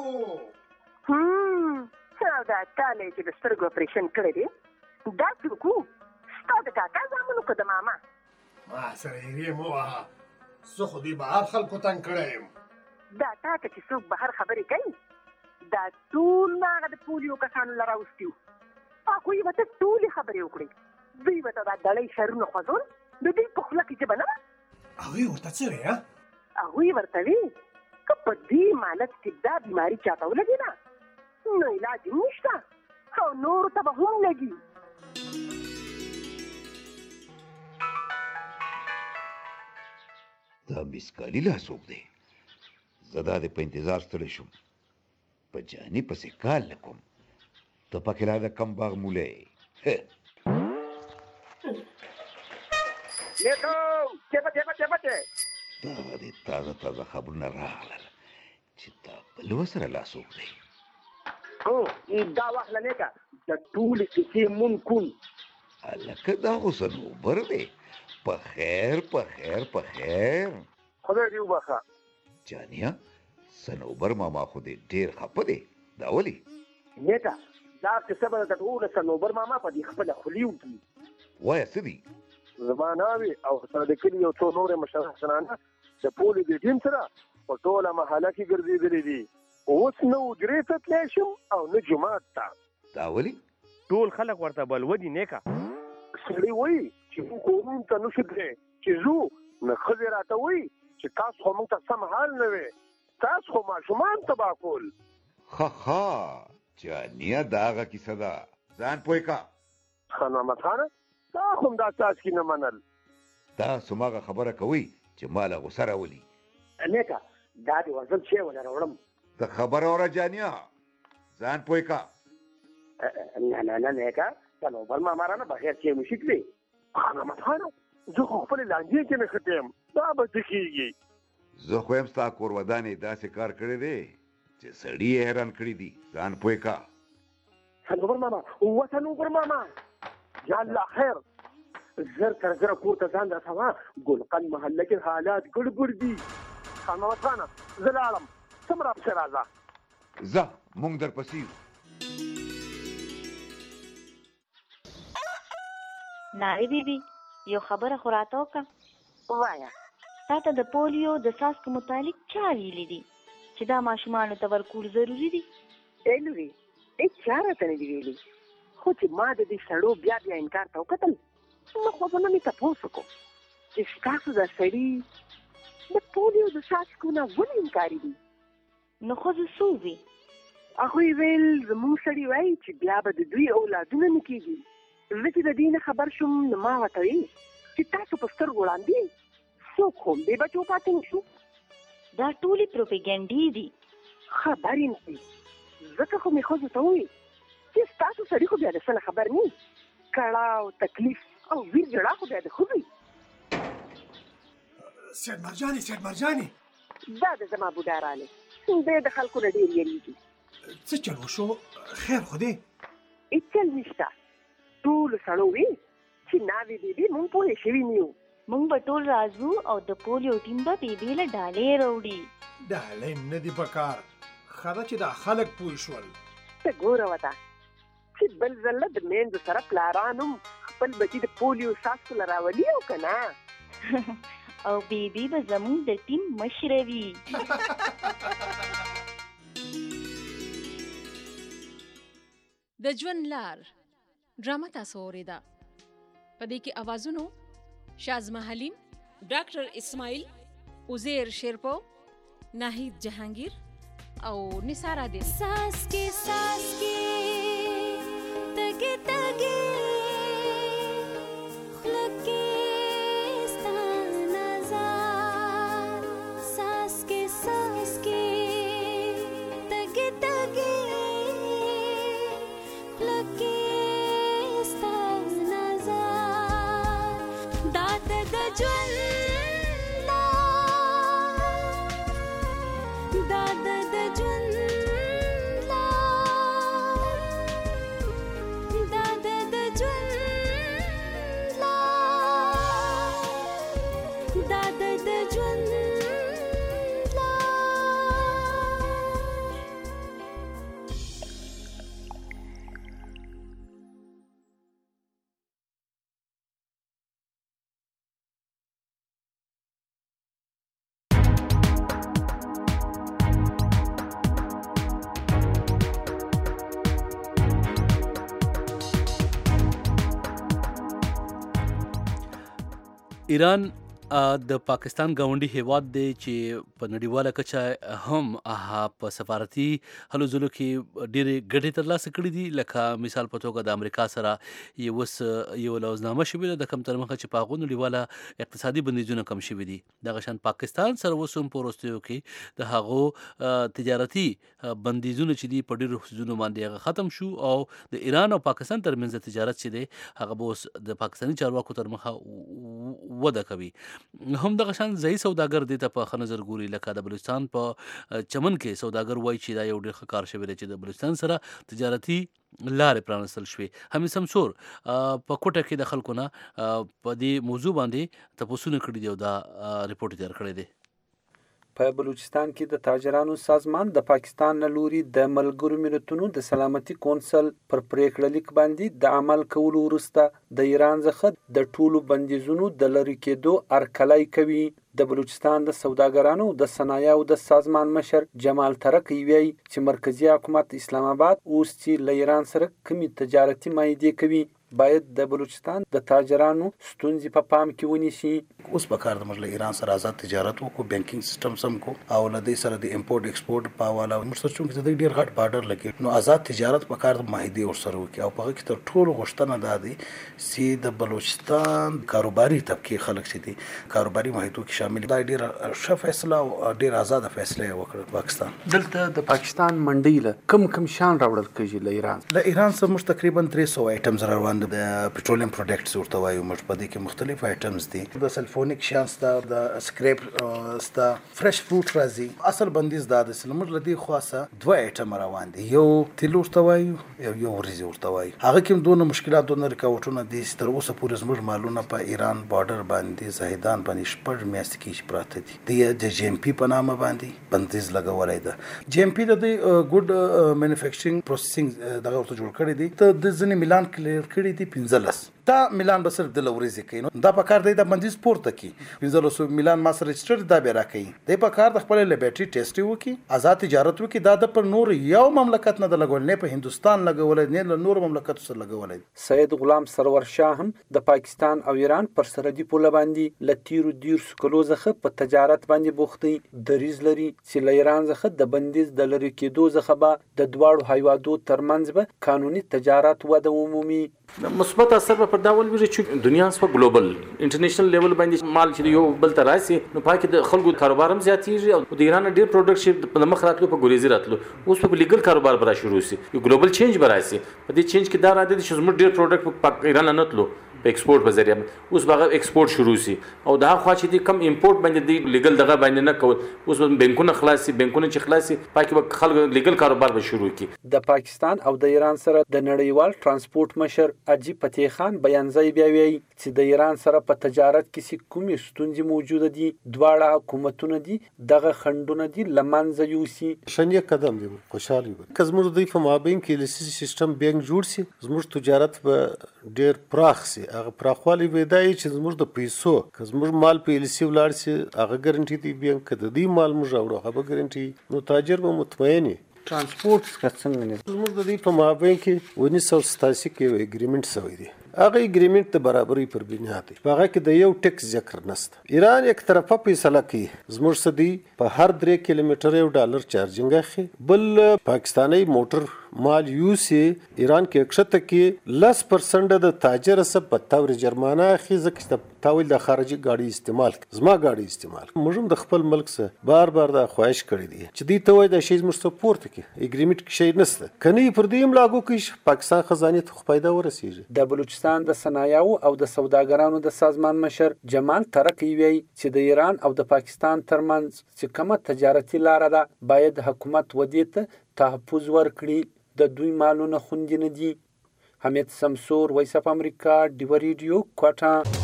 او دا تاله چې د سترګو اپریشن کړی دی دا څوک و ستا د کاکا زامنو که د ماما ما سره هیرې مه وهه زه خو دې بهر خلکو تنګ کړی یم دا تا ته چې څوک بهر خبرې کوي دا ټول هغه د پولیو کسانو له راوستي وو هغوی به ته ټولې خبرې وکړې دوی به ته دا ډړۍ شرونه خوځول د دوی په خوله کې ژبه نه وه هغوی ورته څه وی هغوی ورته وي که په دې مالت کې دا بیماري چاته ولګېده نو علاج هم نشته او نورو ته به هم لګي دا مسکالي لا څوک دی زه دا دې په انتظار ستړی شوم په جاني پسې کال نه کوم ته پکې را د کم باغ مولی نیکو چپه دا دې تازه خبرونه راغلل چې دا بل ورسره لا څوک دی دا واخله نیکه د ټولې کیسې مون کون هلکه دا خو صنوبر دی په خیر خدای دې وبخه جانیه صنوبر ماما خو دې ډېر خفه دی دا ولې نیکه دا کیسه به د ټوله صنوبر ماما په دې خپله خولي وکړي وایه څه دي زما ناوې او سره د کلي یو څو نورې مشرانه د پولې د ټیم سره په ټوله محله کې ګرځېدلي دي اوس نه حجرې ته تلی شم او نه جومات ته دا ولې ټول خلک ورته بلودي نیکه سړي وایي چې موږ کورونو ته نشو تللی چې ځو نو ښځې راته وایي چې تاسو خو موږ ته سم حال نه وی تاسو خو ماشومان تباه کول ښه جانیه دا هغه کیسه ده ځان پوه که خان محمد خانه تا خو هم دا څاڅکي نه منل تاسو ماغه خبره کوئ چې ماله غوسه راولي نیکه دا دې ورځم شی ونه راوړم ته خبره اوره جانیه ځان پوه که نه نیکه صنوبر ماما رانه بغیر چې مشي کړي خان محمد خانه زه خو خپلې لانجې کې نښتی یم دا به څه کېږي زه خو یم ستا کور ودانې داسې کار کړی دی چې سړي یې حیران کړي دي ځان پوه که صنوبر ماما یا الله خیر زر تر زره کور ته ځان رسوه ګلقند محله کې حالات ګډ دي خان محمد خانه زه لاړم سم راپسې راځه ځه مونږ درپسې یو ناری بیبي یو خبره خو راته وکړه وایه تا ته د پولیو د څاڅکو متعلق چا ویلي دي چې دا ماشومانو ته ورکول ضروري دي لورې هېچا راته نه دي ویلي خو چې ما د دې سړو بیا انکار ته وکتل نو خو به نه مې تپوس وکړو چې ستاسو دا سړي د پولیو د څاڅکو نه ولې انکاري دي نو ښځو څه ووي هغوی ویل زموږ سړي وایي چې بیا به د دوی اولادونه نه کېږي زه چې د دې نه خبر شوم نو ما ورته ویل چې تاسو په سترګو وړاندې څوک هم بې بچو پاتې نه شو دا ټولې پروپاګانډې دي. خبر یم دي ځکه خو مې ښځو ته وویل چې ستاسو سړي خو بیا د څه نه خبر نه وي. کړاو تکلیف او ویر جړا خو بیا د ښځو وي. سید مرجانې دا د زما بوډا رالی دی د خلکو نه ډېر یېرېږي. څه چل وشو؟ خیر خو دی؟ هېڅ چل نشته. ټولو سړو وی چې ناوې بېبي مونږ پوهې شوي نه یو. مونږ به ټول راځو او د پولیو ټیم به بېبي له ډالۍ راوړي. ډالۍ نه دي پکار، ښه ده چې دا خلک پوه شول. ته ګوره وته چې بل ځله د میندو سره پلارانو خپل بچي د پولیو څاڅکو له راولي او که نه او بیبي به زموږ د ټیم مشره وي. د ژوند لار ډرامه تاسو اوریده. په دې کې اوازونو شازمه حلیم، ډاکټر اسماعیل، عزیر شیرپو، ناهید جهانگیر او نثار عادل. ساس کې تګ تګ ایران د پاکستان ګاونډي هیواد دی چې په نړیواله کچه هم په سفارتي هلو ځلو کې ډېرې ګټې ترلاسه کړي دي. لکه مثال په توګه د امریکا سره یو لوزنامه شوې ده د کم تر مخه چې په هغو نړیواله اقتصادي بندیزونه کم شوي دي. دغه شان پاکستان سره اوس هم په وروستیو کې د هغو تجارتي بندیزونه چې دي په ډېرو څیزونو باندې هغه ختم شو او د ایران او پاکستان ترمنځ تجارت چې دی هغه به اوس د پاکستاني چارواکو تر مخه وده کوي. هم دغه شان ځایي سوداګر دې ته په ښه نظر ګوري. لکه د بلوچستان په چمن کې سوداګر وایي چې دا یو ډېر ښه کار شوی دی چې د بلوچستان سره تجارتي لارې پرانستل شوې. همې سمسور په کوټه کې د خلکو نه په دې موضوع باندې تپوسونه کړي دي او دا ریپورټ تیار کړی دی. په بلوچستان کې د تاجرانو سازمان د پاکستان له لوري د ملګرو ملتونو د سلامتي کونسل پر پریکړه لیک باندې د عمل کولو وروسته د ایران څخه د ټولو بندیزونو د لرې کېدو هرکلی کوي. د بلوچستان د سوداګرانو د صنایعو د سازمان مشر جمال ترکی وایي چې مرکزی حکومت اسلام آباد اوس چې له ایران سره کومې تجارتي معاهدې کوي باید د بلوچستان د تاجرانو ستونزې په پام کې ونیسي. اوس په کار د موږ له ایران سره آزاد تجارت وکړو، بانکینګ سیستم سم کو او له دې سره د امپورټ ایکسپورټ په حواله موږ سره چې د ډیر غټ بارډر لګي نو آزاد تجارت په کار د معاهدې ورسره وکړي او په هغه کې تر ټولو غوښتنه دا دی چې د بلوچستان کاروباري طبقه خلک چې دي کاروباري معاهدو کې شامل دي. ډیر ښه فیصله او ډیر آزاد فیصله وکړه پاکستان. دلته د پاکستان منډي له کم شان راوړل کېږي له ایران سره موږ تقریبا 300 آیټمز روان د پټرولیم پروډکټس ورته وایو. موږ په دې کې مختلف آیټمز دي، د سلفونیک شان ستا، د سکریپ ستا، فرش فروټ راځي. اصل بندیز دا د موږ له دې خاصه دوه آیټم روان دي، یو تیل ورته وایو یو ورزي ورته وایو. هغه کې دونه مشکلات دونه رکاوټونه دي چې تر اوسه پورې زموږ مالونه په ایران بارډر باندې زاهدان باندې شپږ میاشتې کې پراته دي. د جی ام پی په نامه باندې بندیز لګولای ده. جی ام پی د ګډ مینوفیکچرینګ پروسیسینګ دغه ورته جوړ کړی دی. ته د ځنې میلان کلیر کړی دی 15 دا میلان به صرف د لوريزي کوي. نو دا په کار دی د بندیز پورته کی 15 میلان ما سره رجسټر دا به راکړي دی په کار د خپل لیبرټي ټیسټ وکي آزاد تجارت وکي. دا د پر نور یو مملکت نه د لګول نه په هندستان لګول نه له نور مملکت سره لګول. سید غلام سرور شاه هم د پاکستان او ایران پر سرحدي پوله باندې لتیرو دیر سکلو څخه په تجارت باندې بوختي دریز لري چې له ایران څخه د بندیز د لری کېدو څخه به د دواړو هیوادو ترمنځ به قانوني تجارت وده عمومي مثبت اثر په پر دا ول چې دنیا سره ګلوبل انټرنیشنل لیول باندې مال چې یو بل تر راسي نو پاکه د خلکو کاروبار هم زیاتېږي او د ایران ډیر پروډکټ چې په مخ راتلو په ګوریزي راتلو اوس په لیګل کاروبار برا شروع شي یو ګلوبل چینج براسي په دې چینج کې دا را دي چې زموږ ډیر پروډکټ په ایران نه تلو په ایکسپورټ په ذریعہ اوس باغ ایکسپورټ شروع شي او دا خو چې کم امپورټ باندې دی لیګل دغه باندې نه کول اوس بانکونه خلاصي بانکونه چې خلاصي پاکه خلک لیګل کاروبار به شروع کی د پاکستان او د ایران سره د نړیوال ترانسپورت مشر اجي فتح خان بیان ځای بیا وی چې د ایران سره په تجارت کې کومې ستونزې موجوده دي دواړه حکومتونه دي دغه خندونه دي لمنځه یوسي شنیه قدم دی خوشاله وي که زموږ دوی په مابین کې لسی سیستم بینک جوړ سي زموږ تجارت به ډیر پراخ سي هغه پراخوالی ویدای چې زموږ د پیسو که زموږ مال په لسی ولاړ سي هغه ګارانټي دی بینک د دې مال موږ راوړو هغه ګارانټي نو تاجر به مطمئن ترانسپورت څنګه نه زموږ د دې په مابین کې 1987 کې اګریمنت شوی دی هغه اګریمنت د برابرۍ پر بنیاد دی هغه کې د یو ټیکس ذکر نشته ایران یک طرفه فیصله کوي زموږ سدي په هر 3 کیلومتر $1 چارجنګ اخی بل پاکستانی موټر مال یوسی ایران کې اکشته کې 10% د تاجر سب په تور جرمانه اخی ځکه تاویل د خارجي گاډي استعمال زما گاډي استعمال موږ د خپل ملک سره بار د خواهش کړی دی چې دې ته وای د شی زموږ سپورت کې اګریمنت کې شی نشته کني پر دې هم لاګو کې پاکستان خزانه ته فائدہ ورسیږي د بلوچستان د صنایعو او د سوداګرانو د سازمان مشر جمال ترقی وی چې د ایران او د پاکستان ترمنځ چې کومه تجارتي لار ده باید حکومت ودې ته تحفظ ورکړي د دوی مالونه خوندي نه دي حمید سمسور وایس اف امریکا ډیو ریډیو کوټا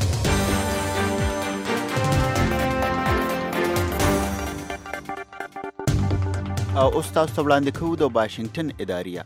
او اوس تاسو ته وړاندې کوو د واشنگټن اداریه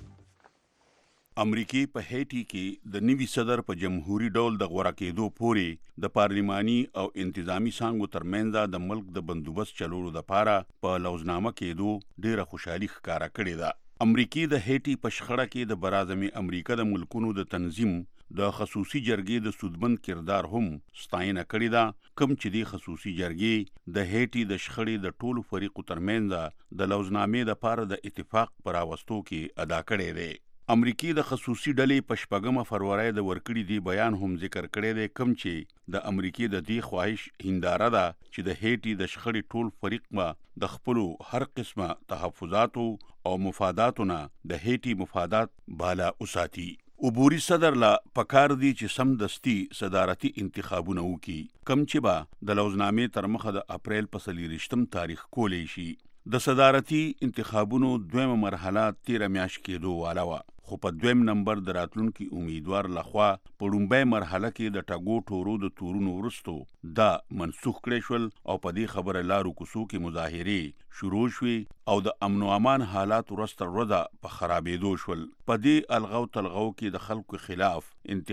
امریکای په هیټي کې د نوي صدر په جمهوریت ډول د غوړه کېدو پورې د پارلماني او انتظامی څانګو ترمنځ د ملک د بندوبست چلولو لپاره په لوزنامه کېدو ډیره خوشحالي ښکارا کړې ده امریکای د هیټي په شخړه کې د برازمي امریکا د ملکونو د تنظیم د خصوصي جرګې د سودمن کردار هم ستاینه کړې ده کوم چې د خصوصي جرګې د هیټي د شخړې د ټولو فریقو ترمنځ د لوزنامې لپاره د اتفاق پر راوستو کې ادا کړې ده امریکای د خصوصي ډلې په 8 فروری د ورکړې دی بیان هم ذکر کړی دی کوم چې د امریکای د دې خواهش هنداره ده چې د هیټي د شخړې ټول فریق ما د خپل هر قسمه تحفظات او مفاداتونه د هیټي مفادات بالا اوساتي عبوري صدر لا پکار دی چې سم دستی صدارتي انتخابونه وکي کم چې با د لوزنامې تر مخه د اپریل په 23 تاریخ کولې شي د صدارتي انتخابونو دویمه مرحله 13 میاشت کېدو والا و خو په دویم نمبر د راتلونکي امیدوار لخوا په لومړۍ مرحله کې د ټاګو ټورو د تورونو وروستو دا منسوخ کړی شول او په دې خبره لارو کوڅو کې مظاهرې شروع شوې او د امن او امان حالات ورسته ورده په خرابېدو شول په دې الغو تلغو کې د خلکو خلاف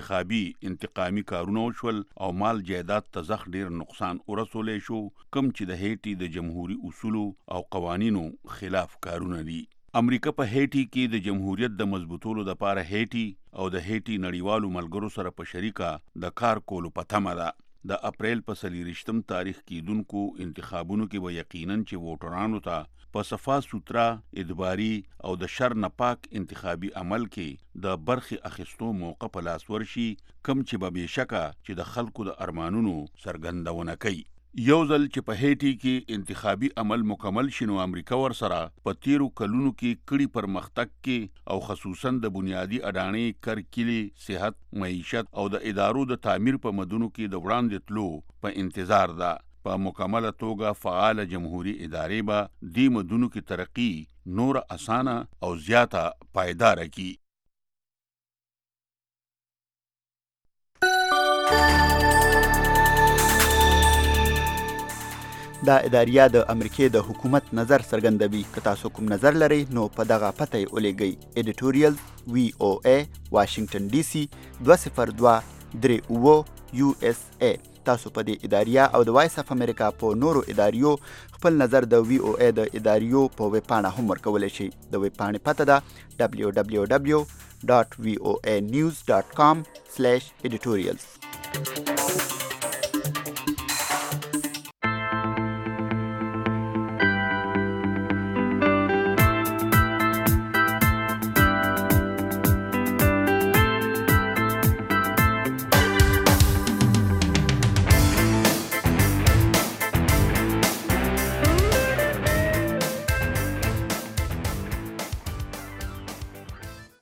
انتقامي کارونه وشول او مال جایداد ته زخ ډیر نقصان ورسولې شو کم چې د هیټي د جمهوریت اصولو او قوانینو خلاف کارونه دي امریکا په هیټي کې د جمهوریت د مضبوطولو لپاره هیټي او د هیټي نړیوالو ملګرو سره په شریکه د کار کولو په تمه ده د اپریل په 23 تاریخ کېدونکو انتخابونو کې به یقیناً چې ووټرانو ته په صفا سوترا ادباري او د شر نه پاک انتخابي عمل کې د برخي اخیستو موقع په لاس ورشي کم چې به بشکه چې د خلکو د ارمانونو سرګندونه کوي یو ځل چې په هیټي کې انتخابي عمل مکمل شنو امریکا ور سره په 13 کلونو کې کړي پرمختګ کې او خصوصا د بنیادی اډانې کرکلی صحت معیشت او د ادارو د تعمیر په مدونو کې د وړاندې تلو په انتظار ده په مکمله توګه فعال جمهوریت ادارې به د مدونو کې ترقی نور اسانه او زیاته پایدار کی دا اداریه د امریکای د حکومت نظر څرګندوي که تاسو کوم نظر لرئ نو په دغه پته یې ولیږئ ایډیټوریال VOA واشنگټن DC 20238 USA تاسو په دې اداریه او د وایس اف امریکا په نورو اداریو خپل نظر د VOA د اداریو په ویب پاڼه هم ورکولی شئ د ویب پاڼې پته ده www.voanews.com/editorials